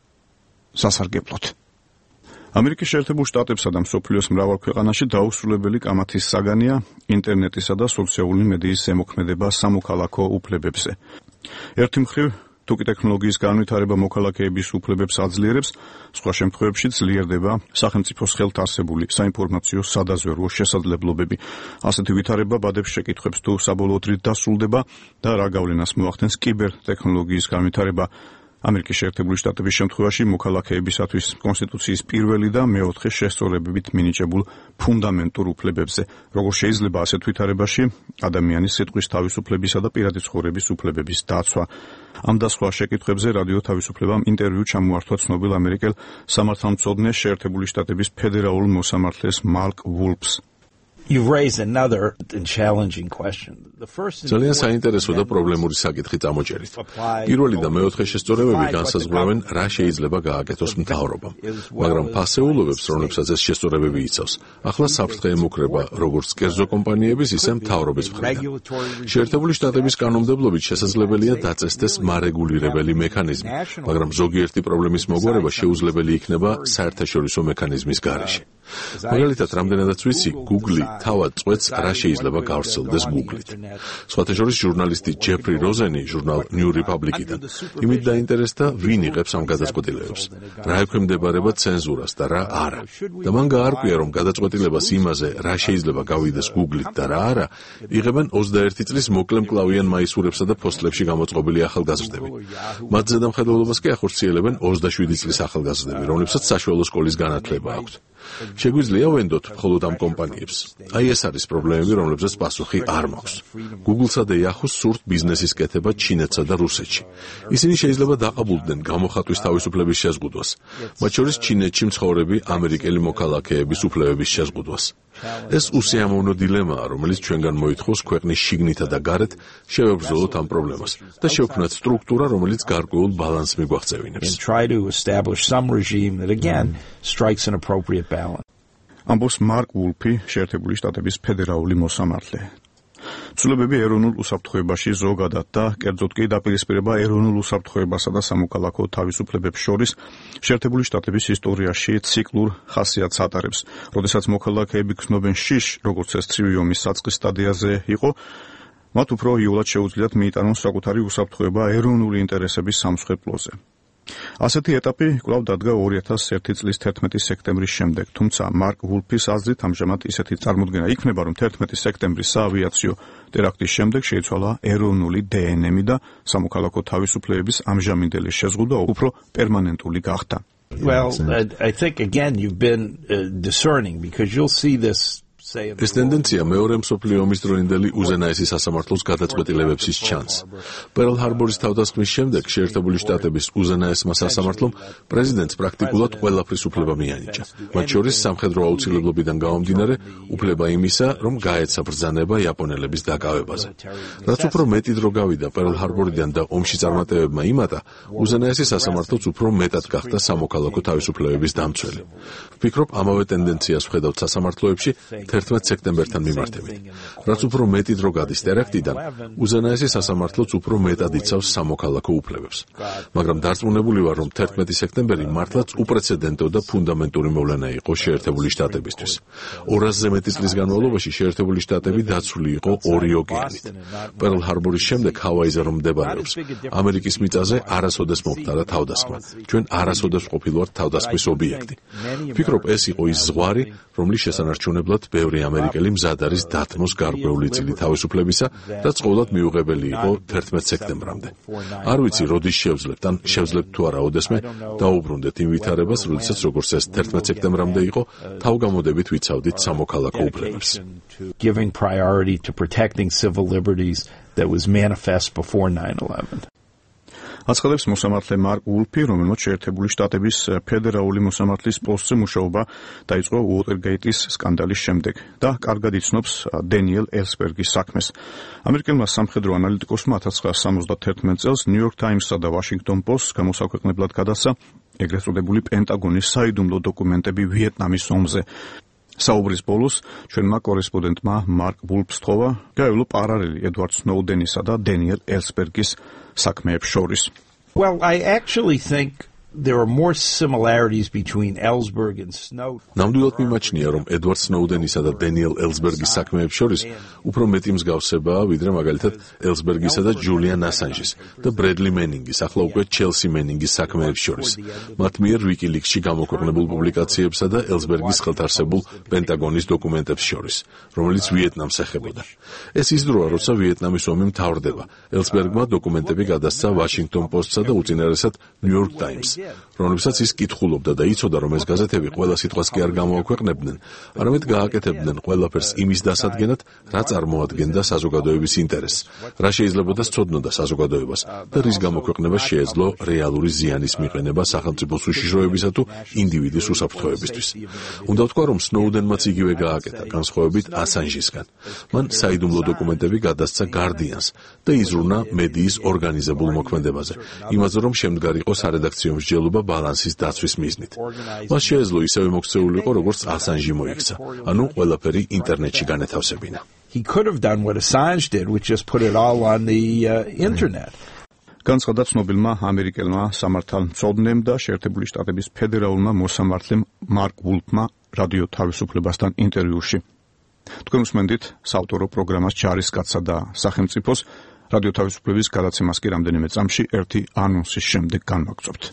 სასარგებლოდ. ამერიკის შეერთებულ შტატებსა და მსოფლიოს მრავალ ქვეყანაში დაუსრულებელი კამათის საგანია ინტერნეტისა და სოციალური მედიის ზემოქმედება სამოქალაქო უფლებებზე. ერთი მხრივ, თუკი ტექნოლოგიის განვითარება მოქალაქეების უფლებებს აძლიერებს, სხვა შემთხვევებში ძლიერდება სახელმწიფოს ხელთ არსებული საინფორმაციო სადაზვერვო შესაძლებლობები. ასეთი ვითარება ბადებს შეკითხვებს, თუ საბოლოოდ რით დასრულდება და რა გავლენას მოახდენს კიბერთექნოლოგიის განვითარება ამერიკის შეერთებული შტატების შემთხვევაში მოქალაქეებისათვის კონსტიტუციის პირველი და მეოთხე შესწორებებით მინიჭებულ ფუნდამენტურ უფლებებზე. როგორ შეიძლება ასეთ ვითარებაში ადამიანის სიტყვის თავისუფლებისა და პირადი ცხოვრების უფლებების დაცვა. ამ და სხვა შეკითხვებზე რადიო თავისუფლებამ ინტერვიუ ჩამოართვა ცნობილ ამერიკელ სამართალმცოდნე შეერთებული შტატების ფედერალურ მოსამართლეს მარკ ვულფს. You raise another challenging question. The first ძალიან საინტერესო და პრობლემური საკითხი წამოჭერით. პირველი და მეოთხე შესწორებები განსაზღვრავენ, რა შეიძლება გააკეთოს მთავრობამ, მაგრამ ფასეულობებს, რომლებსაც ეს შესწორებები იცავს, ახლა საფრთხე ემუქრება როგორც კერძო კომპანიების, ისე მთავრობის მხრიდან. შეერთებული შტატების კანონმდებლობით შესაძლებელია დაწესდეს მარეგულირებელი მექანიზმი, მაგრამ ზოგიერთი პრობლემის მოგვარება შეუძლებელი იქნება საერთაშორისო მექანიზმის გარეშე. მაგალითად, რამდენადაც ვიცი, Google თავად წვეთს, რა შეიძლება გავრცელდეს Google-ით. სხვათა შორის ჟურნალისტი ჯეფრი როზენი ჟურნალ New Republic-დან იმით დაინტერესდა, ვინ იღებს ამ გადაწყვეტილებებს, რა ექვემდებარება ცენზურას და რა არა. და მან გაარკვია, რომ გადაწყვეტილებას იმაზე, რა შეიძლება გავიდეს Google-ით და რა არა, იღებენ ოცდაერთი წლის მოკლემკლავიან მაისურებსა და ფოსტლებში გამოწყობილი ახალგაზრდები. მათ ზედამხედველობას კი ახორციელებენ ოცდაშვიდი წლის ახალგაზრდები, რომლებსაც საშუალო სკოლის განათლება აქვთ. შეგვიძლია ვენდოთ მხოლოდ ამ კომპანიებს. აი ეს არის პრობლემები, რომლებზეც პასუხი არ მაქვს. Google-სა და Yahoo-ს სურთ ბიზნესის კეთება ჩინეთსა და რუსეთში. ისინი შეიძლება დაყაბულდნენ გამოხატვის თავისუფლების შეზღუდვას, მათ შორის ჩინეთში მცხოვრები ამერიკელი მოქალაქეების უფლებების შეზღუდვას. ეს უსიამოვნო დილემაა, რომელიც ჩვენგან მოითხოვს ქვეყნის შიგნითა და გარეთ შევებრძოლოთ ამ პრობლემას და შევქმნათ სტრუქტურა, რომელიც გარკვეულ ბალანსს მიგვაღწევინებს. ამბობს მარკ ვულფი, შეერთებული შტატების ფედერალური მოსამართლე. ცვლილებები ეროვნულ უსაფრთხოებაში ზოგადად და კერძოდ კი დაპირისპირება ეროვნულ უსაფრთხოებასა და სამოქალაქო თავისუფლებებს შორის შეერთებული შტატების ისტორიაში ციკლურ ხასიათს ატარებს. როდესაც მოქალაქეები გრძნობენ შიშ, როგორც ეს ცივი ომის საწყის სტადიაზე იყო, მათ უფრო იოლად შეუძლიათ მიიტანონ საკუთარი უსაფრთხოება ეროვნული ინტერესების სამსხვერპლოზე. ასეთი ეტაპი კვლავ დადგა ორი ათას ერთი წლის თერთმეტი სექტემბრის შემდეგ, თუმცა მარკ ვულფის აზრით ამჟამად ისეთი წარმოდგენა იქნება, რომ თერთმეტი სექტემბრის საავიაციო ტერაქტის შემდეგ შეიცვალა ეროვნული დე ენ ემი და სამოქალაქო თავისუფლებების ამჟამინდელი შეზღუდვა უფრო პერმანენტული გახდა. Well, I think again you've been uh, discerning because you'll see this ეს ტენდენცია მეორე მსოფლიო ომის დროინდელი უზენაესი სასამართლოს გადაწყვეტილებებშიც ჩანს. პერლ ჰარბორის თავდასხმის შემდეგ შეერთებული შტატების უზენაესმა სასამართლომ პრეზიდენტს პრაქტიკულად ყველაფრის უფლება მიანიჭა. მათ შორის სამხედრო აუცილებლობიდან გამომდინარე უფლება იმისა, რომ გაეცა ბრძანება იაპონელების დაკავებაზე. რაც უფრო მეტი დრო გავიდა პერლ ჰარბორიდან და ომში წარმატებებმა იმატა, უზენაესი სასამართლოც უფრო მეტად გახდა სამოქალაქო თავისუფლებების დამცველი. ვფიქრობ, ამავე ტენდენციას ვხედავთ სასამართლოებში თერთმეტ სექტემბერთან მიმართებით. რაც უფრო მეტი დრო გადის ტერაქტიდან, უზენაესი სასამართლოც უფრო მეტად იცავს სამოქალაქო უფლებებს. მაგრამ დარწმუნებული ვარ, რომ თერთმეტი სექტემბერი მართლაც უპრეცედენტო და ფუნდამენტური მოვლენა იყო შეერთებული შტატებისთვის. ორასზე მეტი წლის განმავლობაში შეერთებული შტატები დაცული იყო ორი ოკეანით. პერლ ჰარბორის შემდეგ ჰავაიზე რომ მდებარეობს, ამერიკის მიწაზე არასოდეს მომხდარა თავდასხმა. ჩვენ არასოდეს ყოფილვართ თავდასხმის ობიექტი. ვფიქრობ, ეს იყო ის ზღვარი, რომლის შესანარჩუნებლად ბევრი ბევრი ამერიკელი მზად არის დათმოს გარკვეული წილი თავისუფლებისა, რაც ყოველად მიუღებელი იყო თერთმეტ სექტემბრამდე. არ ვიცი, როდის შევძლებთ, ან შევძლებთ თუ არა ოდესმე დაუბრუნდეთ იმ ვითარებას, როდესაც როგორც ეს თერთმეტ სექტემბრამდე იყო, თავგამოდებით ვიცავდით სამოქალაქო უფლებებს. Giving priority to protecting civil liberties that was manifest before nine eleven. აცხადებს მოსამართლე მარკ ულფი, რომელმაც შეერთებული შტატების ფედერალური მოსამართლის პოსტზე მუშაობა დაიწყო უოტერგეიტის სკანდალის შემდეგ და კარგად იცნობს დენიელ ელსბერგის საქმეს. ამერიკელმა სამხედრო ანალიტიკოსმა ათას ცხრაასა სამოცდათერთმეტ წელს ნიუ-იორკ ტაიმსსა და ვაშინგტონ პოსტს გამოსაქვეყნებლად გადასცა ეგრეთ წოდებული პენტაგონის საიდუმლო დოკუმენტები ვიეტნამის ომზე. საუბრის ბოლოს ჩვენმა კორესპონდენტმა მარკ ვულფს თხოვა გაევლო პარალელი ედვარდ სნოუდენისა და დენიელ ელსბერგის საქმეებს შორის. Well, I actually think there are more similarities between Ellsberg and Snowden. ნამდვილად მიმაჩნია, რომ ედვარდ სნოუდენისა და დენიელ ელსბერგის საქმეებს შორის უფრო მეტი მსგავსებაა, ვიდრე მაგალითად ელსბერგისა და ჯულიან ასანჟის და ბრედლი მენინგის, ახლა უკვე ჩელსი მენინგის საქმეებს შორის. მათ მიერ ვიკილიქსში გამოქვეყნებულ პუბლიკაციებსა და ელსბერგის ხელთარსებულ პენტაგონის დოკუმენტებს შორის, რომელიც ვიეტნამს ეხებოდა. ეს ის დროა, როცა ვიეტნამის ომი მთავრდება. ელსბერგმა დოკუმენტები გადასცა ვაშინგტონ პოსტსა და უწინარესად ნიუ-იორკ ტაიმსს, რომლებსაც ის კითხულობდა და იცოდა, რომ ეს გაზეთები ყველა სიტყვას კი არ გამოაქვეყნებდნენ, არამედ გააკეთებდნენ ყველაფერს იმის დასადგენად, რა წარმოადგენდა საზოგადოების ინტერესს, რა შეიძლებოდა სცოდნოდა საზოგადოებას და რის გამოქვეყნება შეეძლო რეალური ზიანის მიყენება სახელმწიფოს უშიშროებისა თუ ინდივიდის უსაფრთხოებისთვის. უნდა ვთქვა, რომ სნოუდენმაც იგივე გააკეთა, განსხვავებით ასანჟისგან. მან საიდუმლო დოკუმენტები გადასცა გარდიანს და იზრუნა მედიის ორგანიზებულ მოქმედებაზე, იმაზე, რომ შემდგარიყო სარედაქციო მსჯელობა ბალანსის დაცვის მიზნით. მას შეეძლო ისევე მოქცეულიყო, როგორც ასანჟი მოიქცა, ანუ ყველაფერი ინტერნეტში განეთავსებინა. He could have done what Assange did, which just put it all on the uh, internet. განცხადა ცნობილმა ამერიკელმა სამართალმცოდნემ და შეერთებული შტატების ფედერალურმა მოსამართლემ მარკ ვულფმა რადიო თავისუფლებასთან ინტერვიუში. თქვენ უსმენთ საავტორო პროგრამას ჯარისკაცსა და სახელმწიფოს რადიო თავისუფლების გადაცემას კი რამდენიმე წამში ერთი ანონსის შემდეგ განვაგრძობთ.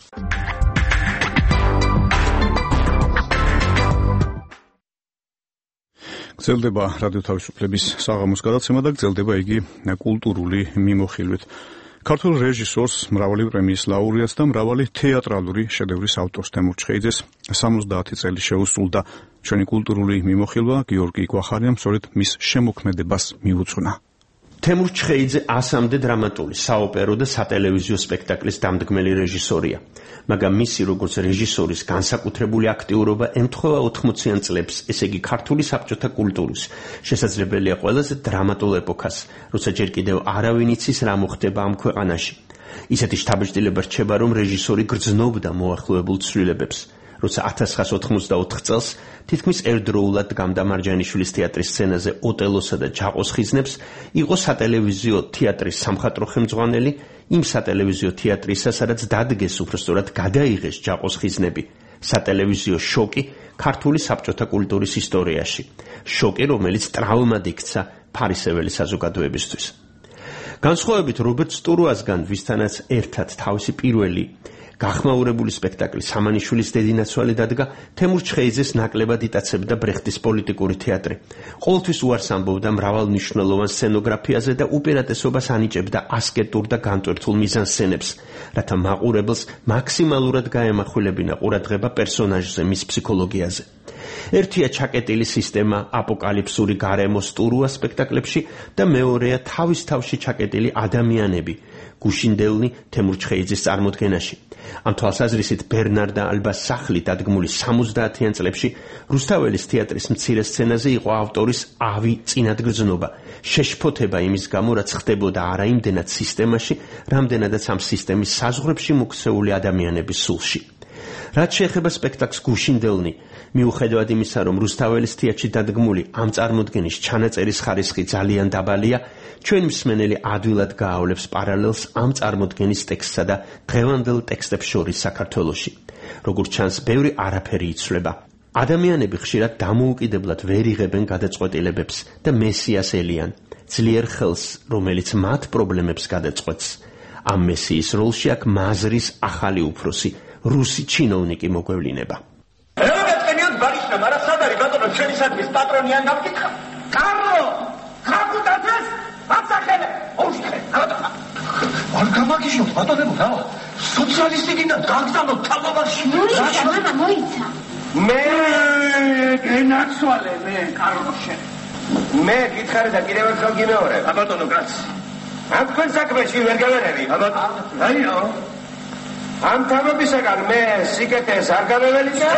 გრძელდება რადიო თავისუფლების საღამოს გადაცემა და გრძელდება იგი კულტურული მიმოხილვით. ქართულ რეჟისორს, მრავალი პრემიის ლაურეატს და მრავალი თეატრალური შედევრის ავტორს თემურ ჩხეიძეს სამოცდაათი წელი შეუსრულდა. ჩვენი კულტურული მიმოხილვა გიორგი კვახარიამ სწორედ მის შემოქმედებას მიუძღვნა. თემურ ჩხეიძე ასამდე დრამატული, საოპერო და სატელევიზიო სპექტაკლის დამდგმელი რეჟისორია, მაგრამ მისი როგორც რეჟისორის განსაკუთრებული აქტიურობა ემთხვევა ოთხმოციან წლებს, ესე იგი ქართული საბჭოთა კულტურის, შესაძლებელია ყველაზე დრამატულ ეპოქას, როცა ჯერ კიდევ არავინ იცის რა მოხდება ამ ქვეყანაში. ისეთი შთაბეჭდილება რჩება, რომ რეჟისორი გრძნობდა მოახლოებულ ცვლილებებს. როცა ათას ცხრაასა ოთხმოცდაოთხ წელს თითქმის ერთდროულად დგამდა მარჯანიშვილის თეატრის სცენაზე ოტელოსა და ჯაყოს ხიზნებს, იყო სატელევიზიო თეატრის სამხატვრო ხელმძღვანელი, იმ სატელევიზიო თეატრისა, სადაც დადგეს უბრალოდ გადაიღეს ჯაყოს ხიზნები, სატელევიზიო შოკი ქართული საბჭოთა კულტურის ისტორიაში, შოკი, რომელიც ტრავმად იქცა ფარისეველი საზოგადოებისთვის. განსხვავებით რობერტ სტურუასგან, ვისთანაც ერთად თავისი პირველი გახმაურებული სპექტაკლი სამანიშვილის დედინაცვალი დადგა, თემურ ჩხეიძეს ნაკლებად იტაცებდა ბრეხტის პოლიტიკური თეატრი. ყოველთვის უარს ამბობდა მრავალმნიშვნელოვან სცენოგრაფიაზე და უპირატესობას ანიჭებდა ასკეტურ და განტვერთულ მიზანსცენებს, რათა მაყურებელს მაქსიმალურად გაემახვილებინა ყურადღება პერსონაჟზე, მის ფსიქოლოგიაზე. ერთია ჩაკეტილი სისტემა აპოკალიფსური გარემო სტურუას სპექტაკლებში და მეორეა თავის თავში ჩაკეტილი ადამიანები, გუშინდელნი თემურ ჩხეიძის წარმოდგენაში. ამ თვალსაზრისით ბერნარდა ალბას სახლი დადგმული სამოცდაათიან წლებში რუსთაველის თეატრის მცირე სცენაზე იყო ავტორის ავი წინადგრძნობა, შეშფოთება იმის გამო, რაც ხდებოდა არა იმდენად სისტემაში, რამდენადაც ამ სისტემის საზღვრებში მოქცეული ადამიანების სულში. რაც შეეხება სპექტაკლს გუშინდელნი, მიუხედავად იმისა, რომ რუსთაველის თეატრში დადგმული ამ წარმოდგენის ჩანაწერის ხარისხი ძალიან დაბალია, ჩვენ მსმენელი ადვილად გაავლებს პარალელს ამ წარმოდგენის ტექსტსა და დღევანდელ ტექსტებს შორის საქართველოში. როგორც ჩანს, ბევრი არაფერი იცვლება. ადამიანები ხშირად დამოუკიდებლად ვერ იღებენ გადაწყვეტილებებს და მესიას ელიან, ძლიერ ხელს, რომელიც მათ პრობლემებს გადაწყვეტს. ამ მესიის როლში აქ მაზრის ახალი უფროსი, რუსი ჩინოვნიკი მოგვევლინება. Ребят, бери გაშლა, მაგრამ სად არის ბატონო ჩვენი საქმის პატრონი ან გამკითხა? კარლო, ხაკუტაძეს აფსახელე, ოუშხე, ბატონო. არ გამაგიშოთ ბატონებო რა? სოციალისტი გინდა გაგზავნოთ თაგვობაში. მოიცა, მამა, მოიცა. მე გენაცვალე მე კარლოშე. მე გითხარი და კიდევ ერთხელ გიმეორებ. ბატონო კაც. ამ თქვენ საქმეში ვერ გავერევი. ბატონო. რაიო? ამ თამობისაგან მე სიკეთეს არ გამეველიჭა?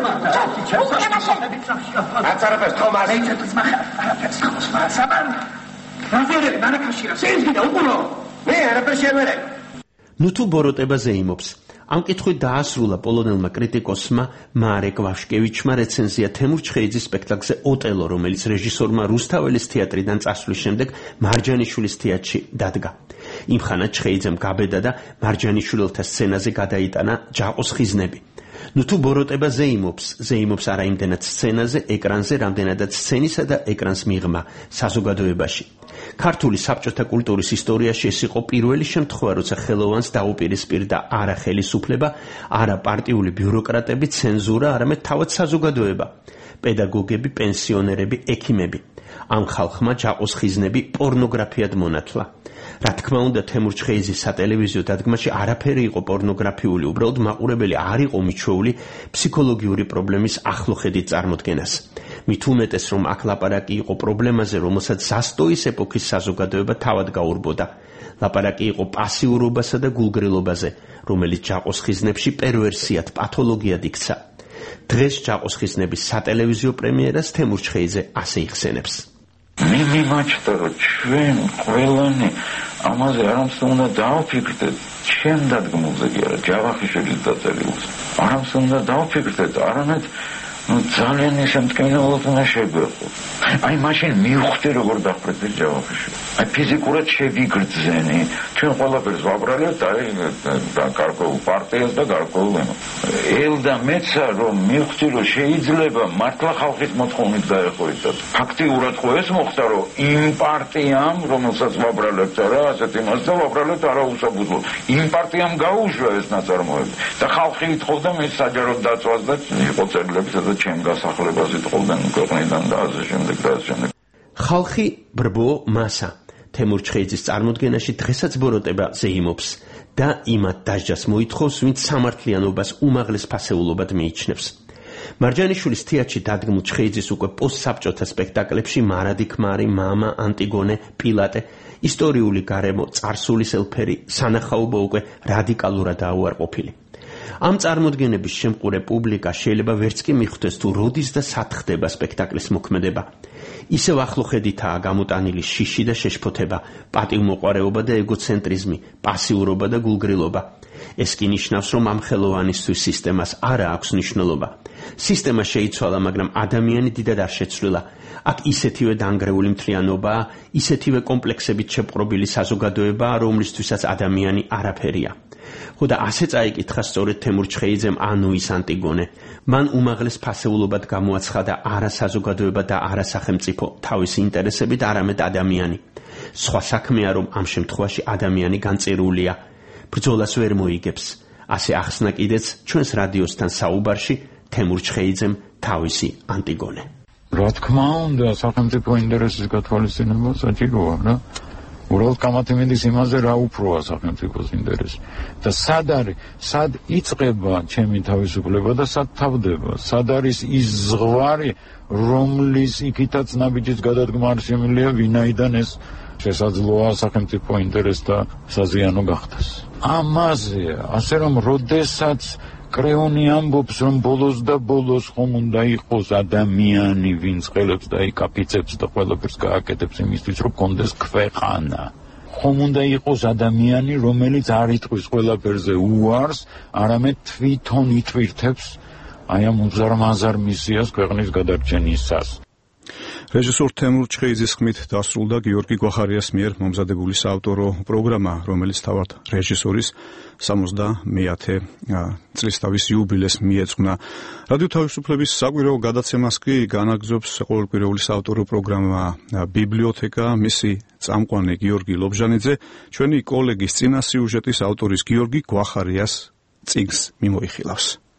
აცარაფერს თომას. ეცეთს მახარ. არაფერს ხოს მასაბან. რაზერები მანაკაშირა. შეიძლება უყურო. მე არაფერს შევერე. ნუ თუ ბოროტება ზეიმობს. ამ კითხვით დაასრულა პოლონელმა კრიტიკოსმა მარეკ ვაშკევიჩმა რეცენზია თემურ ჩხეიძის სპექტაკლზე ოტელო, რომელიც რეჟისორმა რუსთაველის თეატრიდან წასვლის შემდეგ მარჯანიშვილის თეატრში დადგა. იმ ხანად ჩხეიძემ გაბედა და მარჯანიშვილთა სცენაზე გადაიტანა ჯაყოს ხიზნები. ნუ თუ ბოროტება ზეიმობს, ზეიმობს არა იმდენად სცენაზე, ეკრანზე, რამდენადაც სცენისა და ეკრანს მიღმა საზოგადოებაში. ქართული საბჭოთა კულტურის ისტორიაში ეს იყო პირველი შემთხვევა, როცა ხელოვანს დაუპირისპირდა არა ხელისუფლება, არა პარტიული ბიუროკრატები, ცენზურა, არამედ თავად საზოგადოება, პედაგოგები, პენსიონერები, ექიმები. ამ ხალხმა ჯაყოს ხიზნები პორნოგრაფიად მონათლა. რა თქმა უნდა, თემურ ჩხეიძის სატელევიზიო დადგმაში არაფერი იყო პორნოგრაფიული, უბრალოდ მაყურებელი არ იყო მიჩვეული ფსიქოლოგიური პრობლემის ახლო ხედით წარმოდგენას. მით უმეტეს, რომ აქ ლაპარაკი იყო პრობლემაზე, რომელსაც ზასტოის ეპოქის საზოგადოება თავად გაურბოდა. ლაპარაკი იყო პასიურობასა და გულგრილობაზე, რომელიც ჯაყოს ხიზნებში პერვერსიად, პათოლოგიად იქცა. დღეს ჯაყოს ხიზნების სატელევიზიო პრემიერას თემურ ჩხეიძე ასე იხსენებს. მე მიმაჩნდა, რომ ჩვენ ყველანი ამაზე არამს უნდა დავფიქრდეთ, ჩემ დადგმულზე კი არა, ჯავახიშვილის დაწერილზე. არამს უნდა დავფიქრდეთ, არამედ ну ძალიან შემტკივნეულად უნდა შეგვეყო. აი მაშინ მივხვდი როგორ დახრეთ ჯავახიშვილი. აი ფიზიკურად შევიგრძენი, ჩვენ ყველაფერს ვაბრალებთ, აი და გარკვეულ პარტიას და გარკვეულ ემო. ელდა მეცა რომ მივხვდი რომ შეიძლება მართლა ხალხის მოთხოვნით დაეხვეწოთ. ფაქტიურად ხო ეს მოხდა რომ იმ პარტიამ, რომელსაც ვაბრალებთ რა, ასეთ იმას და ვაბრალებთ არა უსაბუძო. იმ პარტიამ გაუშვა ეს ნაწარმოები და ხალხი ითხოვდა მის საჯაროდ დაწვას და იყო წერილები ჩემ გასახლებაზე თხოვდნენ ქვეყნიდან და ასე შემდეგ და ასე შემდეგ. ხალხი ბრბო მასა თემურ ჩხეიძის წარმოდგენაში დღესაც ბოროტება ზეიმობს და იმათ დასჯას მოითხოვს, ვინც სამართლიანობას უმაღლეს ფასეულობად მიიჩნევს. მარჯანიშვილის თეატრში დადგმულ ჩხეიძის უკვე პოსტსაბჭოთა სპექტაკლებში მარადი ქმარი, მამა, ანტიგონე, პილატე, ისტორიული გარემო, წარსულის ელფერი, სანახაობა უკვე რადიკალურად აუარყოფილი. ამ წარმოდგენების შემყურე პუბლიკა შეიძლება ვერც კი მიხვდეს თუ როდის და სად ხდება სპექტაკლის მოქმედება. ისევ ახლო ხედითაა გამოტანილი შიში და შეშფოთება, პატივმოყვარეობა და ეგოცენტრიზმი, პასიურობა და გულგრილობა. ეს კი ნიშნავს, რომ ამ ხელოვანისთვის სისტემას არა აქვს მნიშვნელობა. სისტემა შეიცვალა, მაგრამ ადამიანი დიდად არ შეცვლილა. აქ ისეთივე დანგრეული მთლიანობაა, ისეთივე კომპლექსებით შეპყრობილი საზოგადოებაა, რომლისთვისაც ადამიანი არაფერია. ხო და ასე წაიკითხა სწორედ თემურ ჩხეიძემ ანუ ის ანტიგონე. მან უმაღლეს ფასეულობად გამოაცხადა არა საზოგადოება და არა სახელმწიფო, თავისი ინტერესებით არამედ ადამიანი. სხვა საქმეა, რომ ამ შემთხვევაში ადამიანი განწირულია, ბრძოლას ვერ მოიგებს. ასე ახსნა კიდეც ჩვენს რადიოსთან საუბარში თემურ ჩხეიძემ თავისი ანტიგონე. რა თქმა უნდა, სახელმწიფო ინტერესის გათვალისწინება საჭიროა, რა. უბრალოდ გამათემედის იმაზე რა უფროა სახელმწიფოს ინტერესი და სად არის, სად იწყება ჩემი თავისუფლება და სად თავდება, სად არის ის ზღვარი, რომლის იქითაც ნაბიჯის გადადგმა არ შემიძლია, ვინაიდან ეს შესაძლოა სახელმწიფო ინტერესთა საზიანო გახდეს. ამაზე, ასე რომ როდესაც კრეონი ამბობს, რომ ბოლოს და ბოლოს ხომ უნდა იყოს ადამიანი, ვინც ხელებს და იკაფიცებს და ყველაფერს გააკეთებს იმისთვის, რომ კონდეს ქვეყანა. ხომ უნდა იყოს ადამიანი, რომელიც არ იტყვის ყველაფერზე უარს, არამედ თვითონ იტვირთებს აი ამ უზარმაზარ მისიას ქვეყნის გადარჩენისას. რეჟისორ თემურ ჩხეიძის ხმით დასრულდა გიორგი გვახარიას მიერ მომზადებული საავტორო პროგრამა, რომელიც თავად რეჟისორის სამოცდამეათე წლისთავის იუბილეს მიეძღვნა. რადიო თავისუფლების საკვირაო გადაცემას კი განაგრძობს ყოველკვირეული საავტორო პროგრამა ბიბლიოთეკა, მისი წამყვანი გიორგი ლობჟანიძე, ჩვენი კოლეგის წინა სიუჟეტის ავტორის გიორგი გვახარიას წიგნს მიმოიხილავს.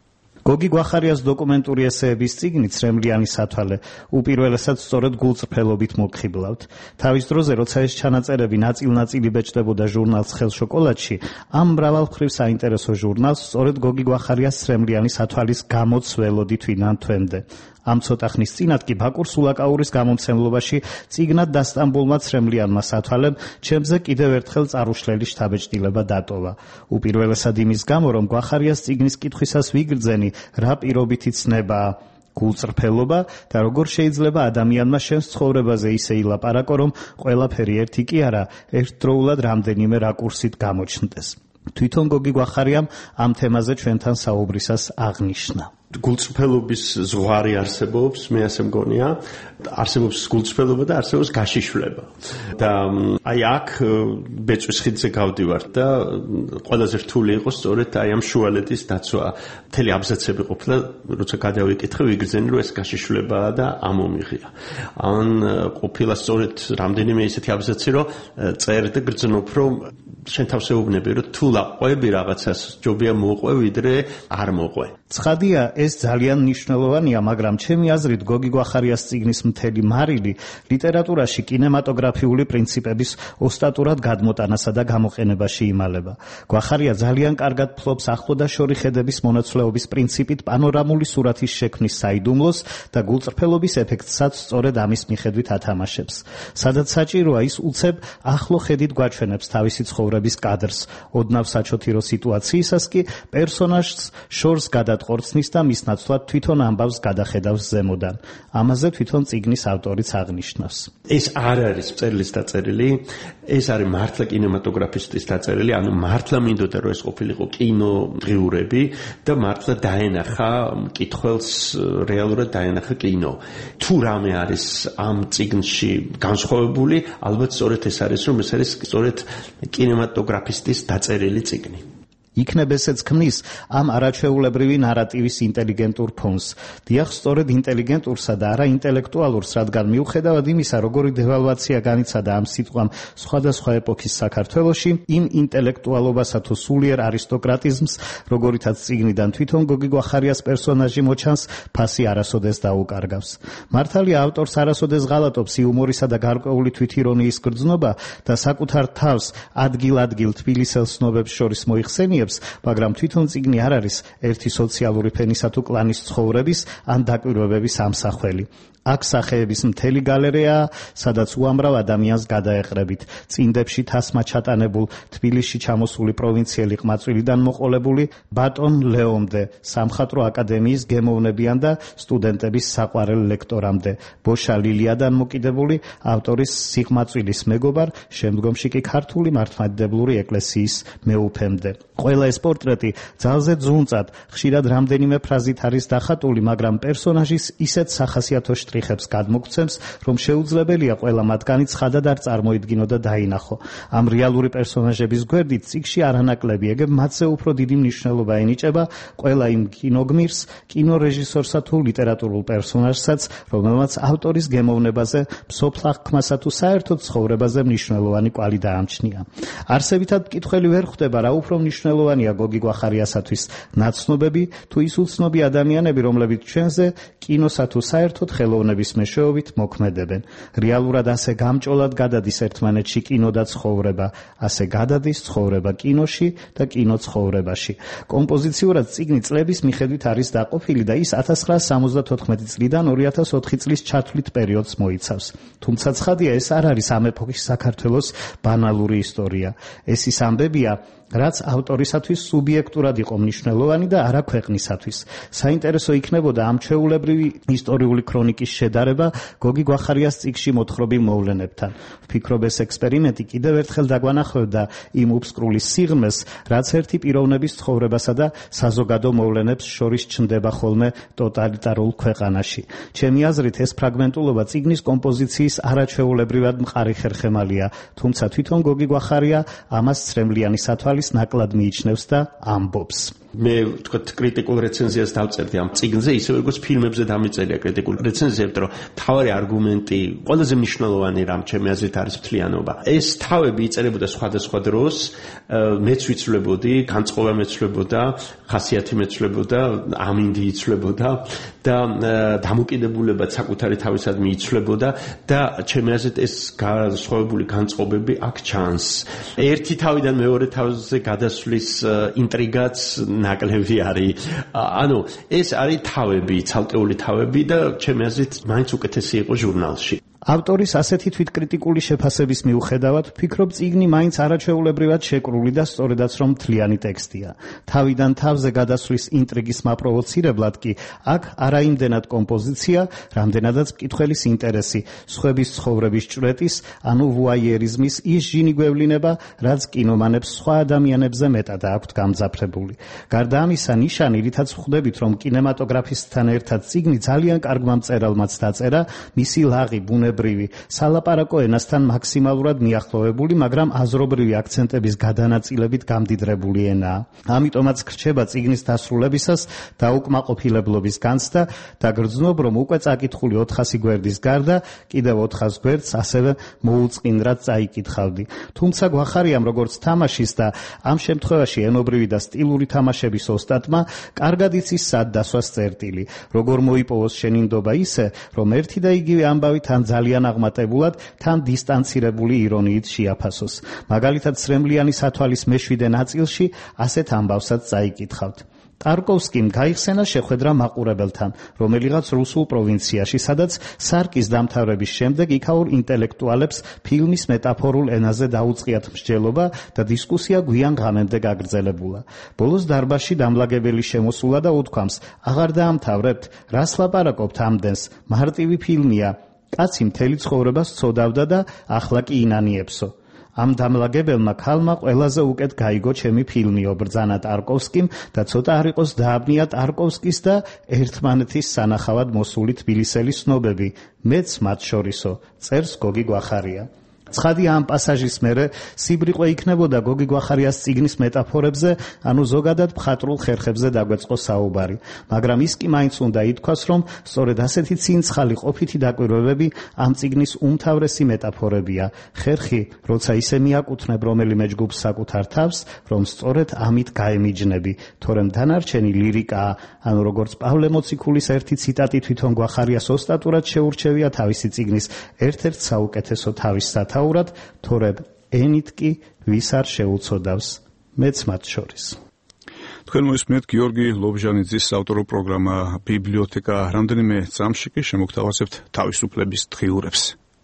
გოგი გვახარიას დოკუმენტური ესეების წიგნი ცრემლიანი სათვალე უპირველესად სწორედ გულწრფელობით მოგხიბლავთ. თავის დროზე, როცა ეს ჩანაწერები ნაწილ-ნაწილი ბეჭდებოდა ჟურნალს ხელშოკოლადში, ამ მრავალმხრივ საინტერესო ჟურნალს სწორედ გოგი გვახარიას ცრემლიანი სათვალის გამოც ველოდით ვინან თვენდე. ამ ცოტა ხნის წინათ კი ბაკურ სულაკაურის გამომცემლობაში წიგნად დასტამბულმა ცრემლიანმა სათვალემ ჩემზე კიდევ ერთხელ წარუშლელი შთაბეჭდილება დატოვა. უპირველესად იმის გამო, რომ გვახარიას წიგნის კითხვისას ვიგრძენი, რა პირობითი ცნებაა გულწრფელობა და როგორ შეიძლება ადამიანმა შენს ცხოვრებაზე ისე ილაპარაკო, რომ ყველაფერი ერთი კი არა, ერთდროულად რამდენიმე რაკურსით გამოჩნდეს. თვითონ გოგი გვახარიამ ამ თემაზე ჩვენთან საუბრისას აღნიშნა. გულწრფელობის ზღვარი არსებობს, მე ასე მგონია, არსებობს გულწრფელობა და არსებობს გაშიშვლება. და აი აქ ბეწვის ხიდზე გავდივარ და ყველაზე რთული იყო სწორედ აი ამ შუალედის დაცვა. მთელი აბზაცები ყოფილა, როცა გადავიკითხე, ვიგრძენი, რომ ეს გაშიშვლებაა და ამომიღია. ან ყოფილა სწორედ რამდენიმე ისეთი აბზაცი, რომ წერ და გრძნობ, რომ შენ თავს ეუბნები, რომ თუ ლაყვები რაღაცას, ჯობია მოყვე, ვიდრე არ მოყვე. ცხადია, ეს ძალიან მნიშვნელოვანია, მაგრამ ჩემი აზრით გოგი გვახარიას წიგნის მთელი მარილი ლიტერატურაში კინემატოგრაფიული პრინციპების ოსტატურად გადმოტანასა და გამოყენებაში იმალება. გვახარია ძალიან კარგად ფლობს ახლო-და-შორი ხედების მონაცვლეობის პრინციპით პანორამული სურათის შექმნის საიდუმლოს და გულწრფელობის ეფექტსაც სწორედ ამის მიხედვით ათამაშებს. სადაც საჭიროა, ის უცებ ახლო ხედით გვაჩვენებს თავისი ცხოვრების კადრს, ოდნავ საჩოთირო სიტუაციისას კი პერსონაჟს შორს გადატყორცნის და მის ნაცვლად თვითონ ამბავს გადახედავს ზემოდან. ამაზე თვითონ წიგნის ავტორიც აღნიშნავს. ეს არ არის წერილის დაწერილი, ეს არის მართლა კინემატოგრაფისტის დაწერილი, ანუ მართლა მინდოდა რომ ეს ყოფილიყო კინოდღიურები და მართლა დაენახა მკითხველს, რეალურად დაენახა კინო. თუ რამე არის ამ წიგნში განსხვავებული, ალბათ სწორედ ეს არის, რომ ეს არის სწორედ კინემატოგრაფისტის დაწერილი წიგნი. იქნებ ესეც ქმნის ამ არაჩვეულებრივი ნარატივის ინტელიგენტურ ფონს. დიახ, სწორედ ინტელიგენტურსა და არა ინტელექტუალურს, რადგან მიუხედავად იმისა, როგორი დევალვაცია განიცადა ამ სიტყვამ სხვადასხვა ეპოქის საქართველოში, იმ ინტელექტუალობასა თუ სულიერ არისტოკრატიზმს, როგორითაც წიგნიდან თვითონ გოგი გვახარიას პერსონაჟი მოჩანს, ფასი არასოდეს დაუკარგავს. მართალია, ავტორს არასოდეს ღალატობს იუმორისა და გარკვეული თვითირონიის გრძნობა და საკუთარ თავს ადგილ-ადგილ თბილისელ ცნობებს შორის მოიხსენიებს, მაგრამ თვითონ წიგნი არ არის ერთი სოციალური ფენისა თუ კლანის ცხოვრების ან დაკვირვებების ამსახველი. აქ სახეების მთელი გალერეაა, სადაც უამრავ ადამიანს გადაეყრებით, წინდებში თასმა ჩატანებულ თბილისში ჩამოსული პროვინციელი ყმაწვილიდან მოყოლებული ბატონ ლეომდე, სამხატვრო აკადემიის გემოვნებიან და სტუდენტების საყვარელ ლექტორამდე, ბოშა ლილიადან მოკიდებული ავტორის სიყმაწვილის მეგობარ, შემდგომში კი ქართული მართლმადიდებლური ეკლესიის მეუფემდე. ყველა ეს პორტრეტი ძალზე ძუნწად, ხშირად რამდენიმე ფრაზით არის დახატული, მაგრამ პერსონაჟის ისეთ სახასიათო შტრიხებს გადმოგცემს, რომ შეუძლებელია ყველა მათგანი ცხადად არ წარმოიდგინო და დაინახო. ამ რეალური პერსონაჟების გვერდით წიგნში არანაკლები ეგ მათზე უფრო დიდი მნიშვნელობა ენიჭება ყველა იმ კინოგმირს, კინორეჟისორსა თუ ლიტერატურულ პერსონაჟსაც, რომელმაც ავტორის გემოვნებაზე, მსოფლმხედველობასა თუ საერთოდ ცხოვრებაზე მნიშვნელოვანი კვალი დაამჩნია. არსებითად მკითხველი ვერ ხვდება, რა უფრო მნიშვნელოვანია გოგი გვახარიასათვის, ნაცნობები თუ ის უცნობი ადამიანები, რომლებიც ჩვენზე კინოსა თუ საერთოდ ხელოვნების მეშვეობით მოქმედებენ. რეალურად ასე გამჭოლად გადადის ერთმანეთში კინო და ცხოვრება, ასე გადადის ცხოვრება კინოში და კინო ცხოვრებაში. კომპოზიციურად წიგნი წლების მიხედვით არის დაყოფილი და ის ათას ცხრაას სამოცდათოთხმეტი წლიდან ორი ათას ოთხი წლის ჩათვლით პერიოდს მოიცავს. თუმცა ცხადია, ეს არ არის ამ ეპოქის საქართველოს ბანალური ისტორია. ეს ის ამბებია, რაც ავტორისათვის სუბიექტურად იყო მნიშვნელოვანი და არა ქვეყნისათვის. საინტერესო იქნებოდა ამ ჩვეულებრივი ისტორიული ქრონიკის შედარება გოგი გვახარიას წიგნში მოთხრობილ მოვლენებთან. ვფიქრობ, ეს ექსპერიმენტი კიდევ ერთხელ დაგვანახავდა იმ უბსკრული სიღრმეს, რაც ერთი პიროვნების ცხოვრებასა და საზოგადო მოვლენებს შორის ჩნდება ხოლმე ტოტალიტარულ ქვეყანაში. ჩემი აზრით, ეს ფრაგმენტულობა წიგნის კომპოზიციის არაჩვეულებრივად მყარი ხერხემალია, თუმცა თვითონ გოგი გვახარია ამას ცრემლიანი სათვალის ნაკლად მიიჩნევს და ამბობს. მე ვთქვათ კრიტიკულ რეცენზიას დავწერდი ამ წიგნზე, ისევე როგორც ფილმებზე დამიწერია კრიტიკულ რეცენზიებს, რომ თავარი არგუმენტი, ყველაზე მნიშვნელოვანი რამ ჩემი აზრით არის მთლიანობა. ეს თავები იწერებოდა სხვადასხვა დროს, მეც ვიცვლებოდი, განწყობა მეცვლებოდა, ხასიათი მეცვლებოდა, ამინდი იცვლებოდა და დამოკიდებულებაც საკუთარი თავისადმი იცვლებოდა და ჩემი აზრით ეს განსხვავებული განწყობები აქ ჩანს. ერთი თავიდან მეორე თავზე გადასვლის ინტრიგაც ნაკლები არის. ანუ ეს არის თავები, ცალკეული თავები და ჩემი აზრით მაინც უკეთესი იყო ჟურნალში. ავტორის ასეთი თვითკრიტიკული შეფასების მიუხედავად, ვფიქრობ, წიგნი მაინც არაჩვეულებრივად შეკრული და სწორედაც რომ მთლიანი ტექსტია. თავიდან თავზე გადასვლის ინტრიგის მაპროვოცირებლად კი აქ არაიმდენად კომპოზიცია, რამდენადაც მკითხველის ინტერესი, სხვების ცხოვრების ჭვრეტის, ანუ ვუაიერიზმის ის ჟინიგვევლინება, რაც კინომანებს სხვა ადამიანებზე მეტად აქვთ გამძაფრებული. გარდა ამისა, ნიშანი, რითაც ვხვდებით, რომ კინემატოგრაფისტთან ერთად წიგნი ძალიან კარგმა მწერალმაც დაწერა, მისი ლაღი ბუნებრივი სალაპარაკო ენასთან მაქსიმალურად მიახლოვებული, მაგრამ აზრობრივი აქცენტების გადანაწილებით გამდიდრებული ენაა. ამიტომაც რჩება წიგნის დასრულებისას დაუკმაყოფილებლობის განცდა და გრძნობ, რომ უკვე წაკითხული ოთხასი გვერდის გარდა კიდევ ოთხას გვერდს ასევე მოუწყინრად წაიკითხავდი. თუმცა გვახარიამ როგორც თამაშის და ამ შემთხვევაში ენობრივი და სტილური თამაშების ოსტატმა კარგად იცის სად დასვას წერტილი, როგორ მოიპოვოს შენინდობა ისე, რომ ერთი და იგივე ამბავი თან ძალიან აღმატებულად, თან დისტანცირებული ირონიით შეაფასოს. მაგალითად, სრემლიანის ათვალის მეშვიდე ნაწილში ასეთ ამბავსაც წაიკითხავთ. ტარკოვსკიმ გაიხსენა შეხვედრა მაყურებელთან, რომელიღაც რუსულ პროვინციაში, სადაც სარკის დამთავრების შემდეგ იქაურ ინტელექტუალებს ფილმის მეტაფორულ ენაზე დაუწყიათ მსჯელობა და დისკუსია გვიან ღამემდე გაგრძელებულა. ბოლოს დარბაზში დამლაგებელი შემოსულა და უთქვამს: აღარ დაამთავრებთ, რას ლაპარაკობთ ამდენს, მარტივი ფილმია. კაცი მთელი ცხოვრება სწოდავდა და ახლა კი ინანიებსო. ამ დამლაგებელმა ქალმა ყველაზე უკეთ გაიგო ჩემი ფილმიო, ბრძანა ტარკოვსკიმ და ცოტა არ იყოს დააბნია ტარკოვსკის და ერთმანეთის სანახავად მოსული თბილისელი ცნობები, მეც მათ შორისო, წერს გოგი გვახარია. ცხადია, ამ პასაჟის მერე სიბრიყვე იქნებოდა გოგი გვახარიას წიგნის მეტაფორებზე, ანუ ზოგადად მხატვრულ ხერხებზე დაგვეწყო საუბარი, მაგრამ ის კი მაინც უნდა ითქვას, რომ სწორედ ასეთი ცინცხალი ყოფითი დაკვირვებები ამ წიგნის უმთავრესი მეტაფორებია. ხერხი, როცა ისე მიაკუთვნებ რომელიმე ჯგუფს საკუთარ თავს, რომ სწორედ ამით გაემიჯნები, თორემ დანარჩენი ლირიკაა, ანუ როგორც პავლე მოციქულის ერთი ციტატი თვითონ გვახარიას ოსტატურად შეურჩევია თავისი წიგნის ერთ-ერთ საუკეთესო თავისსათავად, თორემ ენით კი ვის არ შეუცოდავს, მეც მათ შორის. თქვენ მოისმენთ გიორგი ლობჟანიძის ავტორო პროგრამა ბიბლიოთეკა. რამდენიმე წამში კი შემოგთავაზებთ თავისუფლების დღიურებს.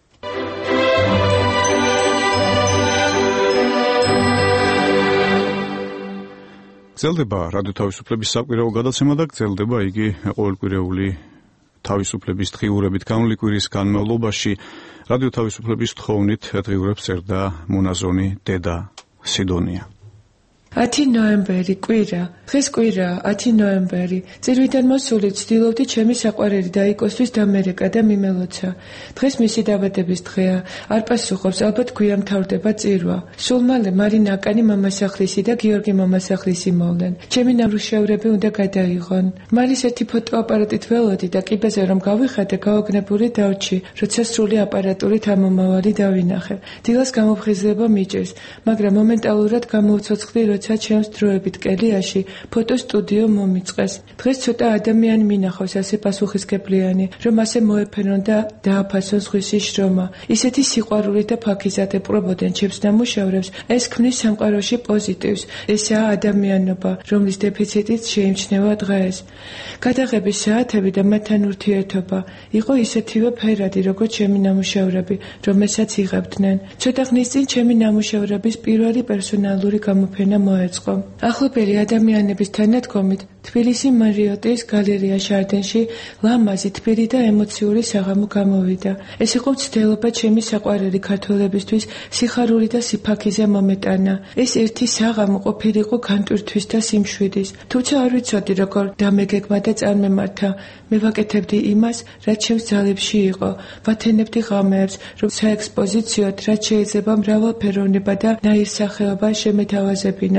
გრძელდება რადიო თავისუფლების საკვირაო გადაცემა და გრძელდება იგი ყოველკვირეული თავისუფლების დღიურებით. გამული კვირის განმავლობაში რადიო თავისუფლების თხოვნით დღიურებს წერდა მონაზონი დედა სიდონია. ათი ნოემბერი კვირა. დღეს კვირა, ათი ნოემბერი. წირვიდან მოსული ცდილობდი ჩემი საყვარელი დაიკოსთვის დამერეკა და მიმელოცა. დღეს მისი დაბადების დღეა. არ პასუხობს, ალბათ გვიამთავრდება წირვა. სულ მალე მარინა აკანი მამასახლისი და გიორგი მამასახლისი მოვლენ. ჩემი ნამუშევრები უნდა გადაიღონ. მარის ერთი ფოტოაპარატით ველოდი და კიბეზე რომ გავიხადე, გაოგნებული დავჭი, როცა სრული აპარატურით ამომავალი დავინახე. დილას გამოფხიზლება მიჭირს, მაგრამ მომენტალურად გამოვცოცხლდი, როცა ჩემს დროებით კელიაში ფოტოსტუდიო მომიწყეს. დღეს ცოტა ადამიანი მინახავს ასე პასუხისგებლიანი, რომ ასე მოეფენონ და დააფასონ ზღვისი შრომა. ისეთი სიყვარული და ფაქიზად ეპყრობოდნენ ჩემს ნამუშევრებს, ეს ქმნის სამყაროში პოზიტივს. ესაა ადამიანობა, რომლის დეფიციტიც შეიმჩნევა დღეს. გადაღების საათები და მათთან ურთიერთობა იყო ისეთივე ფერადი, როგორც ჩემი ნამუშევრები, რომელსაც იღებდნენ. ცოტა ხნის წინ ჩემი ნამუშევრების პირველი პერსონალური გამოფენა მოეწყო. ახლობელი ადამიანების თანადგომით თბილისი მარიოტის გალერეა შარდენში ლამაზი, თბილი და ემოციური საღამო გამოვიდა. ეს იყო მცდელობა ჩემი საყვარელი ქართველებისთვის სიხარული და სიფაქიზე მომეტანა. ეს ერთი საღამო ყოფილიყო განტვირთვის და სიმშვიდის. თუმცა არ ვიცოდი როგორ დამეგეგმა და წარმემართა. მე ვაკეთებდი იმას, რაც ჩემს ძალებში იყო. ვათენებდი ღამეებს, რომ საექსპოზიციოდ, რაც შეიძლება მრავალფეროვნება და ნაირსახეობა შემეთავაზებინა.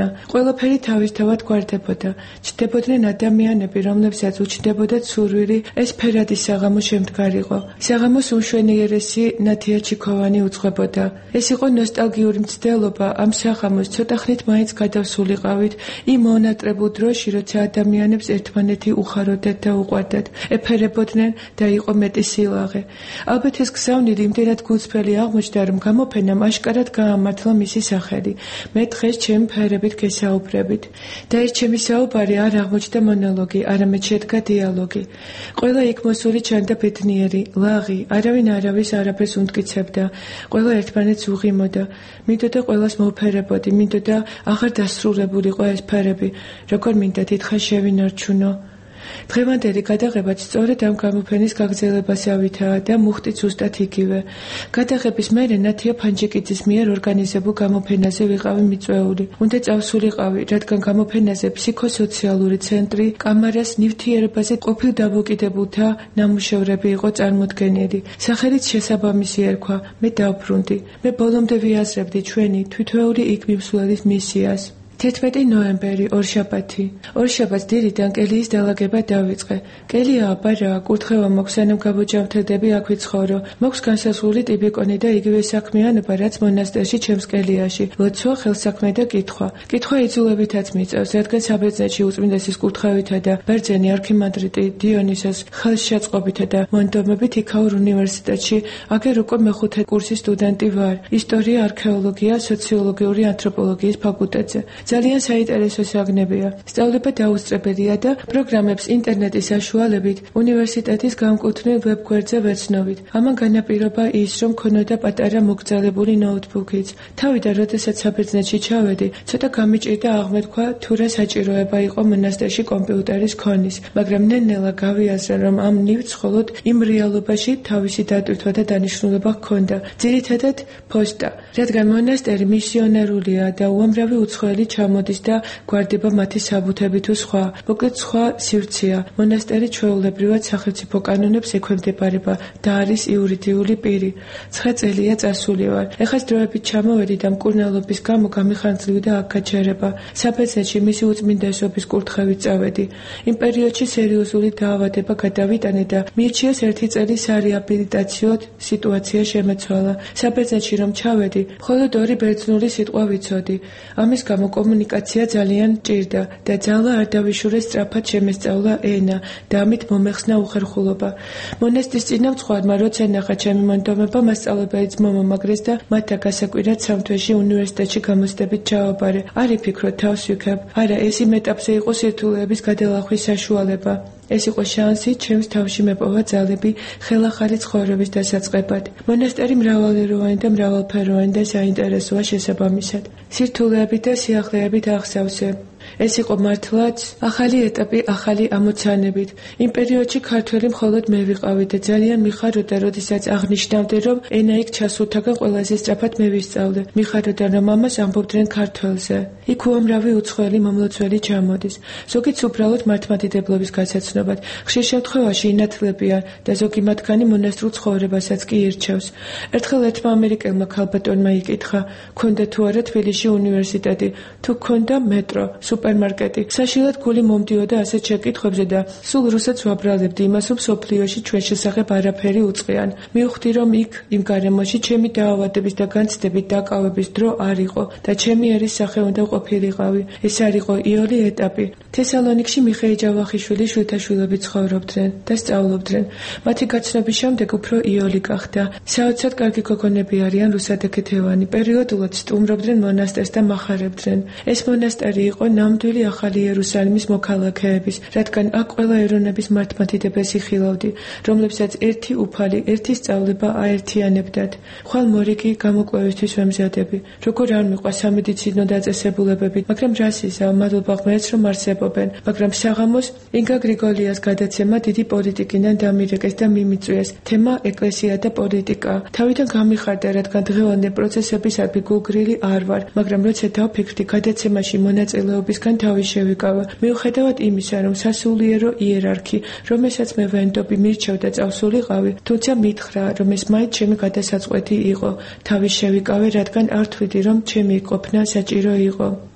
ყოფნა. ყველაფერი თავისთავად გვარდებოდა. ჩნდებოდნენ ადამიანები, რომლებსაც უჩნდებოდათ სურვილი ეს ფერადი საღამო შემდგარიყო. საღამოს უმშვენიერესი ნათია ჩიქოვანი უძღვებოდა. ეს იყო ნოსტალგიური მცდელობა ამ საღამოს ცოტა ხნით მაინც გადავსულიყავით იმ მონატრებულ დროში, როცა ადამიანებს ერთმანეთი უხაროდათ და უყვარდათ, ეფერებოდნენ და იყო მეტი სილაღე. ალბათ ეს გზავნილი იმდენად გულწრფელი აღმოჩნდა, რომ გამოფენამ აშკარად გაამართლა მისი სახელი. მე დღეს ჩემი ფერებით გესაუბრებით. და ეს ჩემი საუბარი არ აღმოჩნდა მონოლოგი, არამედ შედგა დიალოგი. ყველა იქ მოსული ჩანდა ბედნიერი, ლაღი, არავინ არავის არაფერს უმტკიცებდა. ყველა ერთმანეთს უღიმოდა. მინდოდა ყველას მოვფერებოდი, მინდოდა აღარ დასრულებულიყო ეს ფერები, როგორ მინდა დიდხანს შევინარჩუნო. დღევანდელი გადაღებაც სწორედ ამ გამოფენის გაგრძელებასავითაა და მუხტიც ზუსტად იგივე. გადაღების მერე ნათია ფანჯიკიძის მიერ ორგანიზებულ გამოფენაზე ვიყავი მიწვეული. უნდა წავსულიყავი, რადგან გამოფენაზე ფსიქოსოციალური ცენტრი კამარას ნივთიერებაზე ყოფილ დამოკიდებულთა ნამუშევრები იყო წარმოდგენილი. სახელიც შესაბამისი ერქვა, მე დავბრუნდი. მე ბოლომდე ვიაზრებდი ჩვენი თვითვეული იქ მიმსვლელის მისიას. თერთმეტი ნოემბერი, ორშაბათი. ორშაბათს დილიდან კელიის დალაგება დავიწყე. კელია აბა რა, კურთხევა მაქვს, სანამ გამოჯამთრდები აქ ვიცხოვრო. მაქვს განსაზღვრული ტიპიკონი და იგივე საქმიანობა, რაც მონასტერში ჩემს კელიაში. ლოცვა, ხელსაქმე და კითხვა. კითხვა იძულებითაც მიწევს, რადგან საბერძნეთში უწმინდესის კურთხევითა და ბერძენი არქიმანდრიტი დიონისოს ხელშეწყობითა და მონდომებით იქაურ უნივერსიტეტში აგერ უკვე მეხუთე კურსის სტუდენტი ვარ. ისტორია, არქეოლოგია, სოციოლოგიური ანთროპოლოგიის ფაკულტეტზე. ძალიან საინტერესო საგნებია. სწავლება დაუსწრებელია და პროგრამებს ინტერნეტის საშუალებით უნივერსიტეტის განკუთვნილ ვებგვერდზე ვეცნობით. ამან განაპირობა ის, რომ ქონოდა პატარა მოგზაურებული ნოუთბუქიც. თავიდან, როდესაც საბერძნეთში ჩავედი, ცოტა გამიჭირდა აღმეთქვა, თუ რა საჭიროება იყო მონასტერში კომპიუტერის ქონის, მაგრამ ნელ-ნელა გავიაზრე, რომ ამ ნივთს მხოლოდ იმ რეალობაში თავისი დატვირთვა და დანიშნულება ჰქონდა. ძირითადად ფოსტა, რადგან მონასტერი მისიონერულია და უამრავი უცხოელი ჩამოდის და გვარდება მათი საბუთები თუ სხვა. მოკლედ სხვა სივრცეა. მონასტერი ჩვეულებრივად სახელმწიფო კანონებს ექვემდებარება და არის იურიდიული პირი. ცხრა წელია წასული ვარ. ეხაც დროებით ჩამოვედი და მკურნალობის გამო გამიხარძლივდა აქ გაჩერება. საბერძნეთში მისი უწმინდესობის კურთხევით წავედი. იმ პერიოდში სერიოზული დაავადება გადავიტანე და მიირჩიეს ერთი წელი სარეაბილიტაციო სიტუაცია შემეცვალა. საბერძნეთში რომ ჩავედი, მხოლოდ ორი ბერძნული სიტყვა ვიცოდი. ამის გამო კომუნიკაცია ძალიან ჭირდა და ძალა არ დავიშურეს სწრაფად შემესწავლა ენა და ამით მომეხსნა უხერხულობა. მონასტრის წინამძღვარმა როცა ნახა ჩემი მონდომება, მასწავლებელიც მომამაგრეს და მათთან გასაკვირად სამ თვეში უნივერსიტეტში გამოცდებით ჩააბარე. არ იფიქროთ, თავს ვიქებ. არა, ეს იმ ეტაპზე იყო სირთულეების გადალახვის საშუალება. ეს იყო შანსი ჩემს თავში მეპოვა ძალები ხელახალი ცხოვრების დასაწყებად. მონასტერი მრავალეროვანი და მრავალფეროვანი და საინტერესოა შესაბამისად. სირთულეებით და სიახლეებით აღსავსე. ეს იყო მართლაც ახალი ეტაპი ახალი ამოცანებით. იმ პერიოდში ქართველი მხოლოდ მე ვიყავი და ძალიან მიხაროდა, როდესაც აღნიშნავდი, რომ ენა იქ ჩასულთაგან ყველაზე სწრაფად მე ვისწავლე. მიხაროდა, რომ ამას ამბობდნენ ქართველზე. იქ უამრავი უცხოელი მომლოცველი ჩამოდის. ზოგიც უბრალოდ მართლმადიდებლობის გასაცნობად. ხშირ შემთხვევაში ინათლებიან და ზოგი მათგანი მონასტრულ ცხოვრებასაც კი ირჩევს. ერთხელ ერთმა ამერიკელმა ქალბატონმა იკითხა, "ქონდა თუ არა თბილისში უნივერსიტეტი, თუ ქონდა მეტრო, სუპერმარკეტი?" საშინლად გული მომდიოდა ასეთ შეკითხვებზე და სულ როსაც ვაბრალებდი იმას, რომ სოფლიოში ჩვენ შესახებ არაფერი უწყიან. მივხვდი, რომ იქ იმ გარემოში ჩემი დაავადების და განცდებით დაკავების დრო არ იყო და ჩემი ერის სახე უნდა ყოფილიყავი. ეს არ იყო იოლი ეტაპი. თესალონიკში მიხეილ ჯავახიშვილი შვილთაშვილები ცხოვრობდნენ და სწავლობდნენ. მათი გაცნობის შემდეგ უფრო იოლი გახდა. საოცრად კარგი გოგონები არიან რუსადექეთევანი. პერიოდულად სტუმრობდნენ მონასტერს და მახარებდნენ. ეს მონასტერი იყო ნამდვილი ახალი იერუსალიმის მოქალაქეების, რადგან აქ ყველა ეროვნების მართლმადიდებელს იხილავდი, რომლებსაც ერთი უფალი, ერთი სწავლება აერთიანებდათ. ხვალ მორიგი გამოკვლევისთვის ვემზადები. როგორ არ მიყვა სამედიცინო დაწესებულებები, მაგრამ რას იზავ, მადლობა ღმერთს, რომ არსებობენ, მაგრამ საღამოს ინგა გრიგოლიას გადაცემა დიდი პოლიტიკიდან დამირეკეს და მიმიწვიეს. თემა ეკლესია და პოლიტიკა. თავიდან გამიხარდა, რადგან დღევანდელ პროცესებისადმი გულგრილი არ ვარ, მაგრამ როცა დავფიქრდი, გადაცემაში მონაწილეობისგან თავი შევიკავა. მიუხედავად იმისა, რომ სასულიერო იერარქი, რომელსაც მე ვენდობი, მირჩევდა წავსულიყავი, თუმცა მითხრა, რომ ეს მაინც ჩემი გადასაწყვეტი იყო. თავი შევიკავე, რადგან არ თვლიდი, რომ ჩემი ყოფნა საჭირო იყო.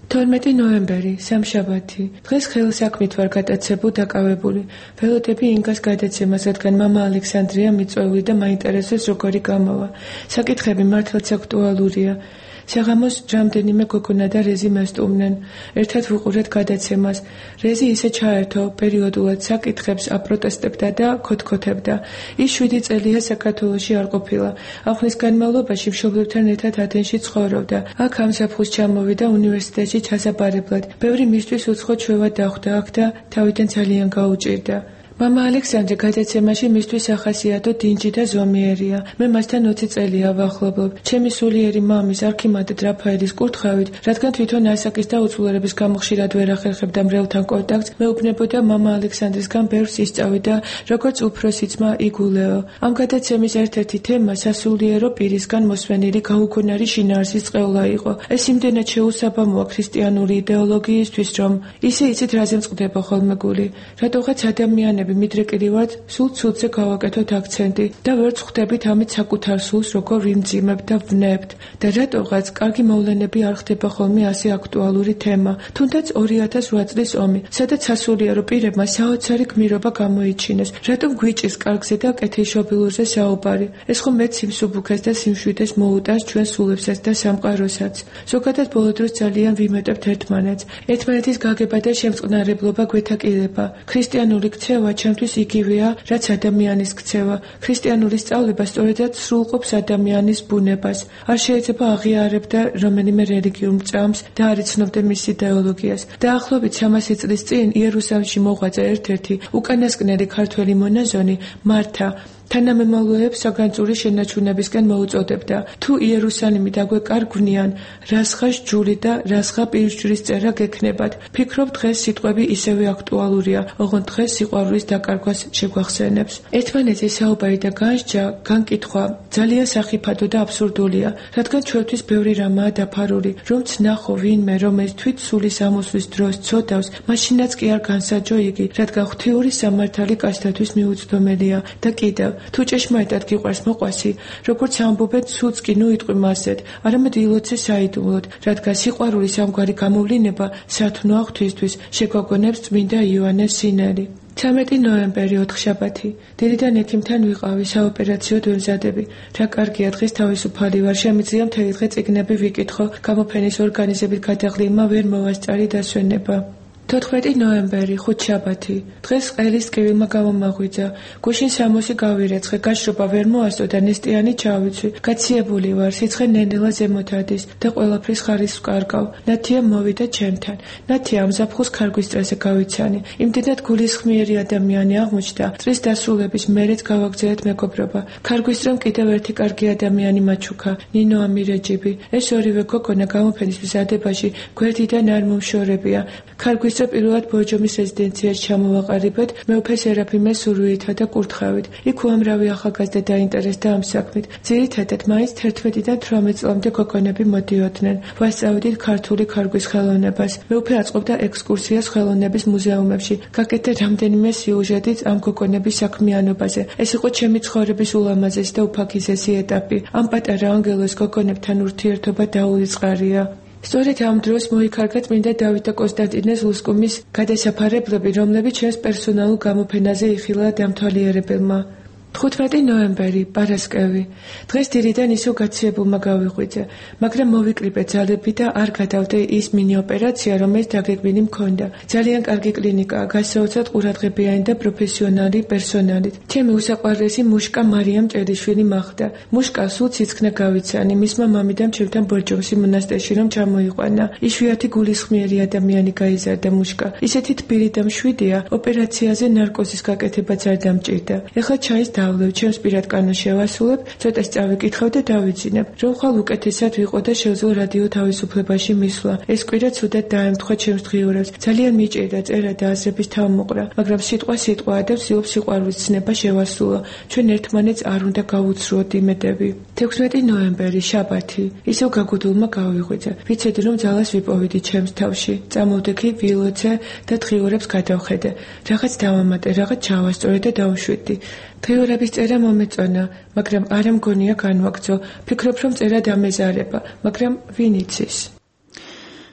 თორმეტი ნოემბერი, სამშაბათი. დღეს ხელსაქმით ვარ გატაცებულ დაკავებული. ველოდები ინგას გადაცემას, რადგან მამა ალექსანდრია მიწვეული და მაინტერესებს როგორი გამოვა. საკითხები მართლაც აქტუალურია. საღამოს რამდენიმე გოგონა და რეზი მასტუმნენ. ერთად ვუყურეთ გადაცემას. რეზი ისე ჩაერთო, პერიოდულად საკითხებს აპროტესტებდა და ქოთქოთებდა. ის შვიდი წელია საქართველოში არ ყოფილა. აღნის განმავლობაში მშობლებთან ერთად ათენში ცხოვრობდა. აქ ამ საფხუს ჩამოვიდა უნივერსიტეტში ჩასაბარებლად. ბევრი მისთვის უცხო ჩვევა დახვდა აქ და თავიდან ძალიან გაუჭირდა. მამა ალექსანდრე გადაცემაში მისთვის ახასიათო დინჯი და ზომიერია. მე მასთან ოცი წელია ვახლობლობ. ჩემი სულიერი მამის არქიმანდრიტ რაფაელის კურთხევით, რადგან თვითონ ასაკის და უცვლელების გამო ხშირად ვერ ახერხებდა მრევლთან კონტაქტს, მეუბნებოდა მამა ალექსანდრისგან ბევრს ისწავი და როგორც უფროსი ძმა იგულეო. ამ გადაცემის ერთ-ერთი თემა სასულიერო პირისგან მოსვენილი გაუგონარი შინაარსის წყევლა იყო. ეს იმდენად შეუსაბამოა ქრისტიანული იდეოლოგიისთვის, რომ ისე იცით რაზე მწყდება ხოლმე გული. რატოღაც ადამიანები მიდრეკილი ვართ, სულ ცუდზე გავაკეთოთ აქცენტი და ვერ ვხვდებით ამით საკუთარ სულს როგორ ვიმძიმებთ და ვნებთ და რატოღაც კარგი მოვლენები არ ხდება ხოლმე ასე აქტუალური თემა, თუნდაც ორი ათას ოთხ წლის ომი, სადაც სასულიერო პირებმა საოცარი გმირობა გამოიჩინეს. რატომ გვიჭირს კარგზე და კეთილშობილურზე საუბარი? ეს ხომ მეც სიმსუბუქეს და სიმშვიდეს მოუტანს ჩვენ სულებსაც და სამყაროსაც. ზოგადად ბოლო დროს ძალიან ვიმეტებთ ერთმანეთს. ერთმანეთის გაგება და შემწყნარებლობა გვეთაკილება. ქრისტიანული ქცევა ჩემთვის იგივეა, რაც ადამიანის ქცევა. ქრისტიანული სწავლება სწორედაც სრულყოფს ადამიანის ბუნებას. არ შეიძლება აღიარებდა რომელიმე რელიგიურ მრწამს და არ იცნობდე მის იდეოლოგიას. დაახლოებით სამასი წლის წინ იერუსალიმში მოღვაწე ერთ-ერთი უკანასკნელი ქართველი მონაზონი მართა თანამემამულეებს საგანწური შენაჩუნებისკენ მოუწოდებდა. თუ იერუსალიმი დაგვეკარგვნიან, რასხა ჯული და რასხა პირისჯვრის წერა გექნებათ. ფიქრობ დღეს სიტყვები ისევე აქტუალურია, ოღონდ დღეს სიყვარულის დაკარგვას შეგვახსენებს. ერთმანეთზე საუბარი და განსჯა, განკითხვა ძალიან სახიფათო და აბსურდულია, რადგან ჩვენთვის ბევრი რამაა დაფარული. რომც ნახო ვინმე, რომელიც თვით სულის ამოსვლის დროს ცოდავს, მაშინაც კი არ განსაჯო იგი, რადგან ღვთიური სამართალი კაცთათვის მიუწვდომელია და კიდევ თუ ჭეშმარიტად გიყვარს მოყვასი, როგორც ამბობენ, ცუდს კი ნუ იტყვი მასეთ, არამედ ილოცე საიდუმლოდ, რადგან სიყვარულის ამგვარი გამოვლინება სათნოა ღვთისთვის, შეგვაგონებს წმინდა იოანეს სინელი. ცამეტი ნოემბერი, ოთხშაბათი. დილიდან ექიმთან ვიყავი, საოპერაციოდ ვემზადები. რა კარგია, დღეს თავისუფალი ვარ, შემიძლია მთელი დღე წიგნები ვიკითხო, გამოფენის ორგანიზებით გადაღლილმა ვერ მოვასწარი დასვენება. თოთხმეტი ნოემბერი, ხუთშაბათი. დღეს ყელის ტკივილმა გამომაღვიძა. გუშინ სამოსი გავირეცხე, გაშრობა ვერ მოასწო და ნესტიანი ჩავიცვი. გაციებული ვარ, სიცხე ნენელა ზემოთ ადის და ყველაფრის ხარისხს ვკარგავ. ნათია მოვიდა ჩემთან. ნათია ამ ზაფხულს ქარგვის წრეზე გავიცანი. იმდენად გულისხმიერი ადამიანი აღმოჩნდა, წრის დასრულების მერეც გავაგზავნეთ მეგობრობა. ქარგვის წრემ კიდევ ერთი კარგი ადამიანი მაჩუქა, ნინო ამირეჯიბი. ეს ორივე გოგონა გამოფენის მზადებაში გვერდიდან არ მომშორებია. ქარგვის პირველად ბორჯომის რეზიდენციას ჩამოვაყალიბეთ, მეუფე სერაფიმე სურვილითა და კურთხევით. იქ უამრავი ახალგაზრდა დაინტერესდა ამ საქმით. ძირითადად მაინც თერთმეტიდან თვრამეტ წლამდე გოგონები მოდიოდნენ. ვასწავლდით ქართული ქარგვის ხელოვნებას. მეუფე აწყობდა ექსკურსიას ხელოვნების მუზეუმებში. გაკეთდა რამდენიმე სიუჟეტიც ამ გოგონების საქმიანობაზე. ეს იყო ჩემი ცხოვრების ულამაზესი და უფაქიზესი ეტაპი. ამ პატარა ანგელოზ გოგონებთან ურთიერთობა დაუვიწყარია. სწორედ ამ დროს მოიქარგა წმინდა დავით და კონსტანტინეს ლუსკუმის გადასაფარებლები, რომლებიც ჩვენს პერსონალურ გამოფენაზე იხილა დამთვალიერებელმა. თხუთმეტი ნოემბერი, პარასკევი. დღეს დილიდან ისევ გაციებულმა გავიღვიძე, მაგრამ მოვიკრიბე ძალები და არ გადავდე ის მინი ოპერაცია, რომელიც დაგეგმილი მქონდა. ძალიან კარგი კლინიკაა, გასაოცრად ყურადღებიანი და პროფესიონალი პერსონალით. ჩემი უსაყვარლესი მუშკა მარიამ ჭელიშვილი მახვდა. მუშკა სულ ციცქნა გავიცანი, მისმა მამიდამ ჩემთან ბორჯომსი მონასტერში რომ ჩამოიყვანა. იშვიათი გულისხმიერი ადამიანი გაიზარდა მუშკა. ისეთი თბილი და მშვიდია, ოპერაციაზე ნარკოზის გაკეთებაც არ დამჭირდა. ეხლა ჩაის დავლევ, ჩემს პირად კანონს შევასრულებ, ცოტას წავიკითხავ და დავიძინებ, რომ ხვალ უკეთესად ვიყო და შევძლო რადიო თავისუფლებაში მისვლა. ეს კვირა ცუდად დაემთხვა ჩემს დღიურებს. ძალიან მიჭირდა წერა და აზრების თავმოყრა, მაგრამ სიტყვა სიტყვაა და ვცდილობ სიყვარულის ცნება შევასრულო. ჩვენ ერთმანეთს არ უნდა გავუცრუოთ იმედები. თექვსმეტი ნოემბერი, შაბათი. ისევ გაგუდულმა გავიღვიძე. ვიცოდი რომ ძალას ვიპოვიდი ჩემს თავში. წამოვდექი ვილოცე და დღიურებს გადავხედე. რაღაც დავამატე, რაღაც ჩავასწორე და დავუშვიდი. დღიურების წერა მომეწონა, მაგრამ არ მგონია განვაგრძო. ფიქრობ, რომ წერა დამეზარება, მაგრამ ვინ იცის.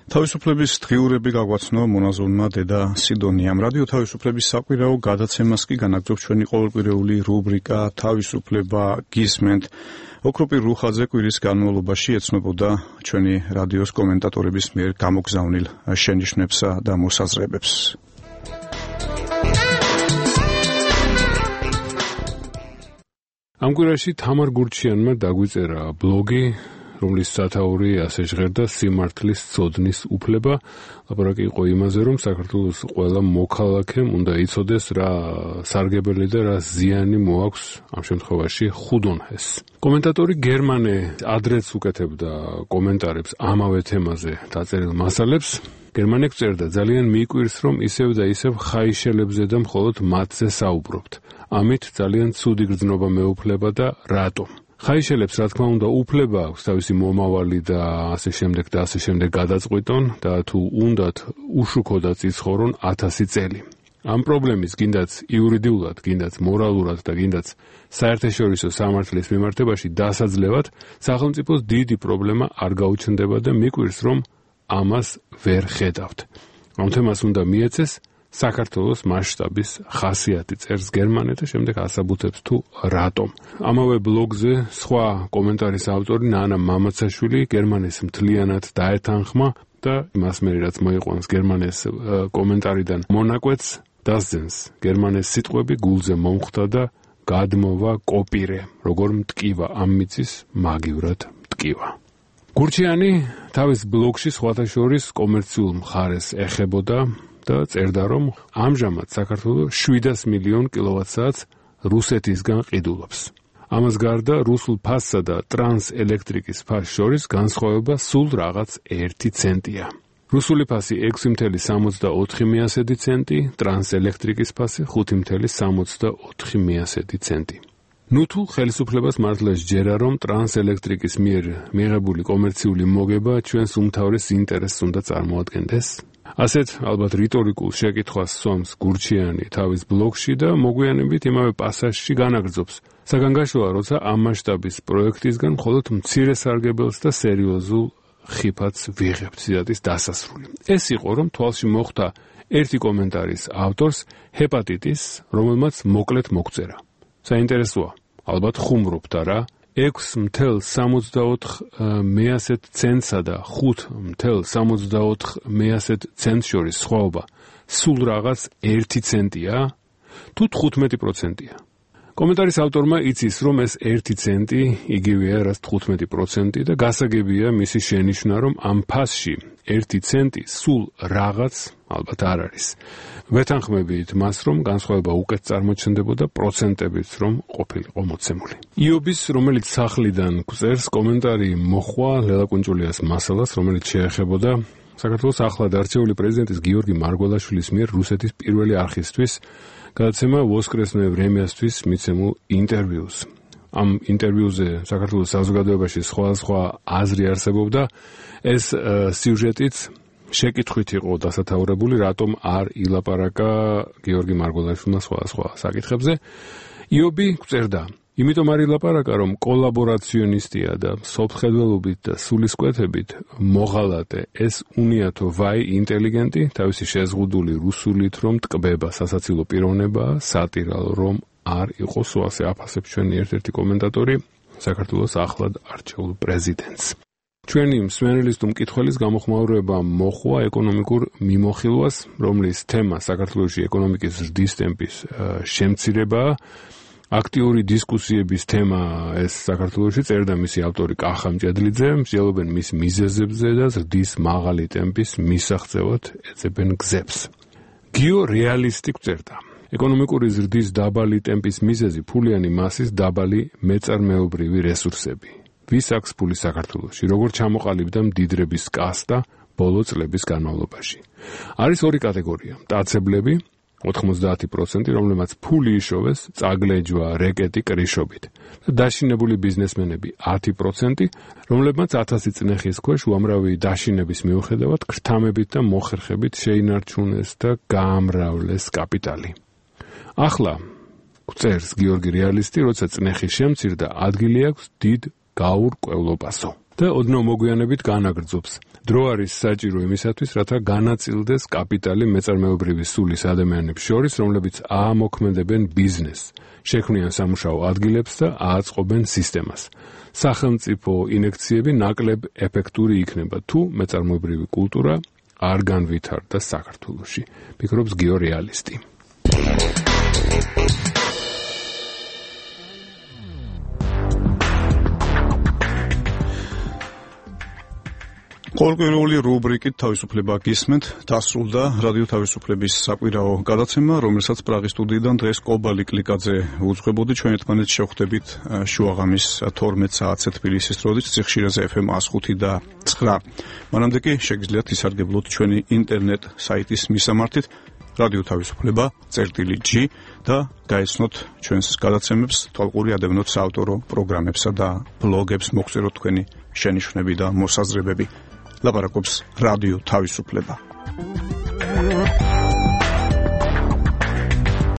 თავისუფლების დღიურები გაგვაცნო მონაზონმა დედა სიდონიამ. რადიო თავისუფლების საკვირაო გადაცემას კი განაგრძობს ჩვენი ყოველკვირეული რუბრიკა თავისუფლება გისმენთ. ოქროპირ რუხაძე კვირის განმავლობაში ეცნობოდა ჩვენი რადიოს კომენტატორების მიერ გამოგზავნილ შენიშვნებსა და მოსაზრებებს. ამ კვირაში თამარ გურჩიანმა დაგვიწერა ბლოგი, რომლის სათაური ასე ჟღერდა სიმართლის ცოდნის უფლება. ლაპარაკი იყო იმაზე, რომ საქართველოს ყველა მოქალაქემ უნდა იცოდეს რა სარგებელი და რა ზიანი მოაქვს ამ შემთხვევაში ხუდონჰეს. კომენტატორი გერმანე ადრეც უკეთებდა კომენტარებს ამავე თემაზე დაწერილ მასალებს. გერმანე წერდა, ძალიან მიკვირს, რომ ისევ და ისევ ხაიშელებზე და მხოლოდ მათზე საუბრობთ. ამით ძალიან ცუდი გრძნობა მეუფლება და რატომ? ხაიშელებს რა თქმა უნდა უფლება აქვს თავისი მომავალი და ასე შემდეგ და ასე შემდეგ გადაწყვიტონ და თუ უნდათ უშუქოდაც იცხოვრონ ათასი წელი. ამ პრობლემის გინდაც იურიდიულად, გინდაც მორალურად და გინდაც საერთაშორისო სამართლის მიმართებაში დასაძლევად სახელმწიფოს დიდი პრობლემა არ გაუჩნდება და მიკვირს, რომ ამას ვერ ხედავთ. ამ თემას უნდა მიეცეს საქართველოს მასშტაბის ხასიათი, წერს გერმანე და შემდეგ ასაბუთებს თუ რატომ. ამავე ბლოგზე სხვა კომენტარის ავტორი ნანა მამაცაშვილი გერმანეს მთლიანად დაეთანხმა და იმას მე რაც მოიყვანს გერმანეს კომენტარიდან მონაკვეთს დასძენს. გერმანეს სიტყვები გულზე მომხვდა და გადმოვა კოპირე, როგორ მტკივა ამ მიწის მაგივრად მტკივა. გურჩიანი თავის ბლოგში სხვათა შორის კომერციულ მხარეს ეხებოდა და წერდა, რომ ამჟამად საქართველოს შვიდას მილიონ კილოვატ-საათს რუსეთისგან ყიდულობს. ამას გარდა რუსულ ფასსა და ტრანსელექტრიკის ფასს შორის განსხვავება სულ რაღაც ერთი ცენტია. რუსული ფასი ექვსი წუთი სამოცდაოთხი ცენტი, ტრანსელექტრიკის ფასი ხუთი წუთი სამოცდაოთხი ცენტი. ნუ თუ ხელისუფლებას მართლა სჯერა, რომ ტრანსელექტრიკის მიერ მიღებული კომერციული მოგება ჩვენს უმთავრეს ინტერესს უნდა წარმოადგენდეს? ასეთ ალბათ რიტორიკულ შეკითხვას სვამს გურჩიანი თავის ბლოგში და მოგვიანებით იმავე პასაჟში განაგრძობს. საგანგაშოა, როცა ამ მასშტაბის პროექტისგან მხოლოდ მცირე სარგებელს და სერიოზულ ხიფათს ვიღებთ. ციტატის დასასრული. ეს იყო, რომ თვალში მოხვდა ერთი კომენტარის ავტორს ჰეპატიტის, რომელმაც მოკლედ მოგწერა. საინტერესოა, ალბათ ხუმრობთ არა? ექვსი წუთი სამოცდაოთხი ცენტსა და ხუთი წუთი სამოცდაოთხი ცენტს შორის სხვაობა სულ რაღაც ერთი ცენტია თუ თხუთმეტი პროცენტია. კომენტარის ავტორმა იცის, რომ ეს ერთი ცენტი იგივეა რაც თხუთმეტი პროცენტი და გასაგებია მისი შენიშვნა, რომ ამ ფასში ერთი ცენტი სულ რაღაც ალბათ არ არის. ვეთანხმებით მას, რომ განსხვავება უკეთ წარმოჩნდებოდა პროცენტებით, რომ ყოფილიყო მოცემული. იობის, რომელიც სახლიდან გვწერს, კომენტარი მოხვა ლელა კუნჭულიას მასალას, რომელიც შეეხებოდა საქართველოს ახლად არჩეული პრეზიდენტის გიორგი მარგველაშვილის მიერ რუსეთის პირველი არხისთვის გადაცემა ვოსკრესნოე ვრემიასთვის მიცემულ ინტერვიუს. ამ ინტერვიუზე საქართველოს საზოგადოებაში სხვადასხვა აზრი არსებობდა. ეს სიუჟეტიც შეკითხვით იყო დასათაურებული, რატომ არ ილაპარაკა გიორგი მარგველაშვილმა სხვადასხვა საკითხებზე. იობი გვწერდა, იმიტომ არ ილაპარაკა, რომ კოლაბორაციონისტია და სოფლმხედველობით და სულისკვეთებით მოღალატე ეს უნიათო ვაი ინტელიგენტი თავისი შეზღუდული რუსულით რომ ტკბება სასაცილო პიროვნებაა, სატირალო რომ არ იყოს ასე აფასებს ჩვენი ერთ-ერთი კომენტატორი საქართველოს ახლად არჩეულ პრეზიდენტს. ჩვენი მსმენელის თუ მკითხველის გამოხმაურება მოხვა ეკონომიკურ მიმოხილვას, რომლის თემა საქართველოში ეკონომიკის ზრდის ტემპის შემცირებაა. აქტიური დისკუსიების თემა ეს საქართველოში წერდა მისი ავტორი კახა მჭედლიძე, მსჯელობენ მის მიზეზებზე და ზრდის მაღალი ტემპის მისაღწევად ეძებენ გზებს. გიო რეალისტი წერდა. ეკონომიკური ზრდის დაბალი ტემპის მიზეზი ფულიანი მასის დაბალი მეწარმეობრივი რესურსები. ვის აქვს ფული საქართველოში, როგორ ჩამოყალიბდა მდიდრების კასტა ბოლო წლების განმავლობაში. არის ორი კატეგორია, მტაცებლები ოთხმოცდაათი პროცენტი, რომლებმაც ფული იშოვეს წაგლეჯვა, რეკეტი, კრიშობით და დაშინებული ბიზნესმენები ათი პროცენტი, რომლებმაც ათასი წნეხის ქვეშ უამრავი დაშინების მიუხედავად ქრთამებით და მოხერხებით შეინარჩუნეს და გაამრავლეს კაპიტალი. ახლა წერს გიორგი რეალისტი, როცა წნეხი შემცირდა, ადგილი აქვს დიდ გაურკვევლობასო. და ოდნავ მოგვიანებით განაგრძობს. დრო არის საჭირო იმისათვის, რათა განაწილდეს კაპიტალი მეწარმეობრივი სულის ადამიანებს შორის, რომლებიც აამოქმედებენ ბიზნესს, შექმნიან სამუშაო ადგილებს და ააწყობენ სისტემას. სახელმწიფო ინექციები ნაკლებ ეფექტური იქნება, თუ მეწარმეობრივი კულტურა არ განვითარდა საქართველოში, ფიქრობს გეორეალისტი. ყოველკვირეული რუბრიკით თავისუფლება გისმენთ, დასრულდა რადიო თავისუფლების საკვირაო გადაცემა, რომელსაც პრაღის სტუდიიდან დღეს კობალი კლიკაძე უძღვებოდი. ჩვენ ერთმანეთს შევხვდებით შუაღამის თორმეტ საათზე თბილისის დროით, ციხშირეზე ეფ ემ one oh five და nine. მანამდე კი შეგიძლიათ ისარგებლოთ ჩვენი ინტერნეტ საიტის მისამართით რადიო თავისუფლება წერტილი G და გაეცნოთ ჩვენს გადაცემებს, თვალყური ადევნოთ საავტორო პროგრამებსა და ბლოგებს, მოგწეროთ თქვენი შენიშვნები და მოსაზრებები. ლაპარაკობს რადიო თავისუფლება.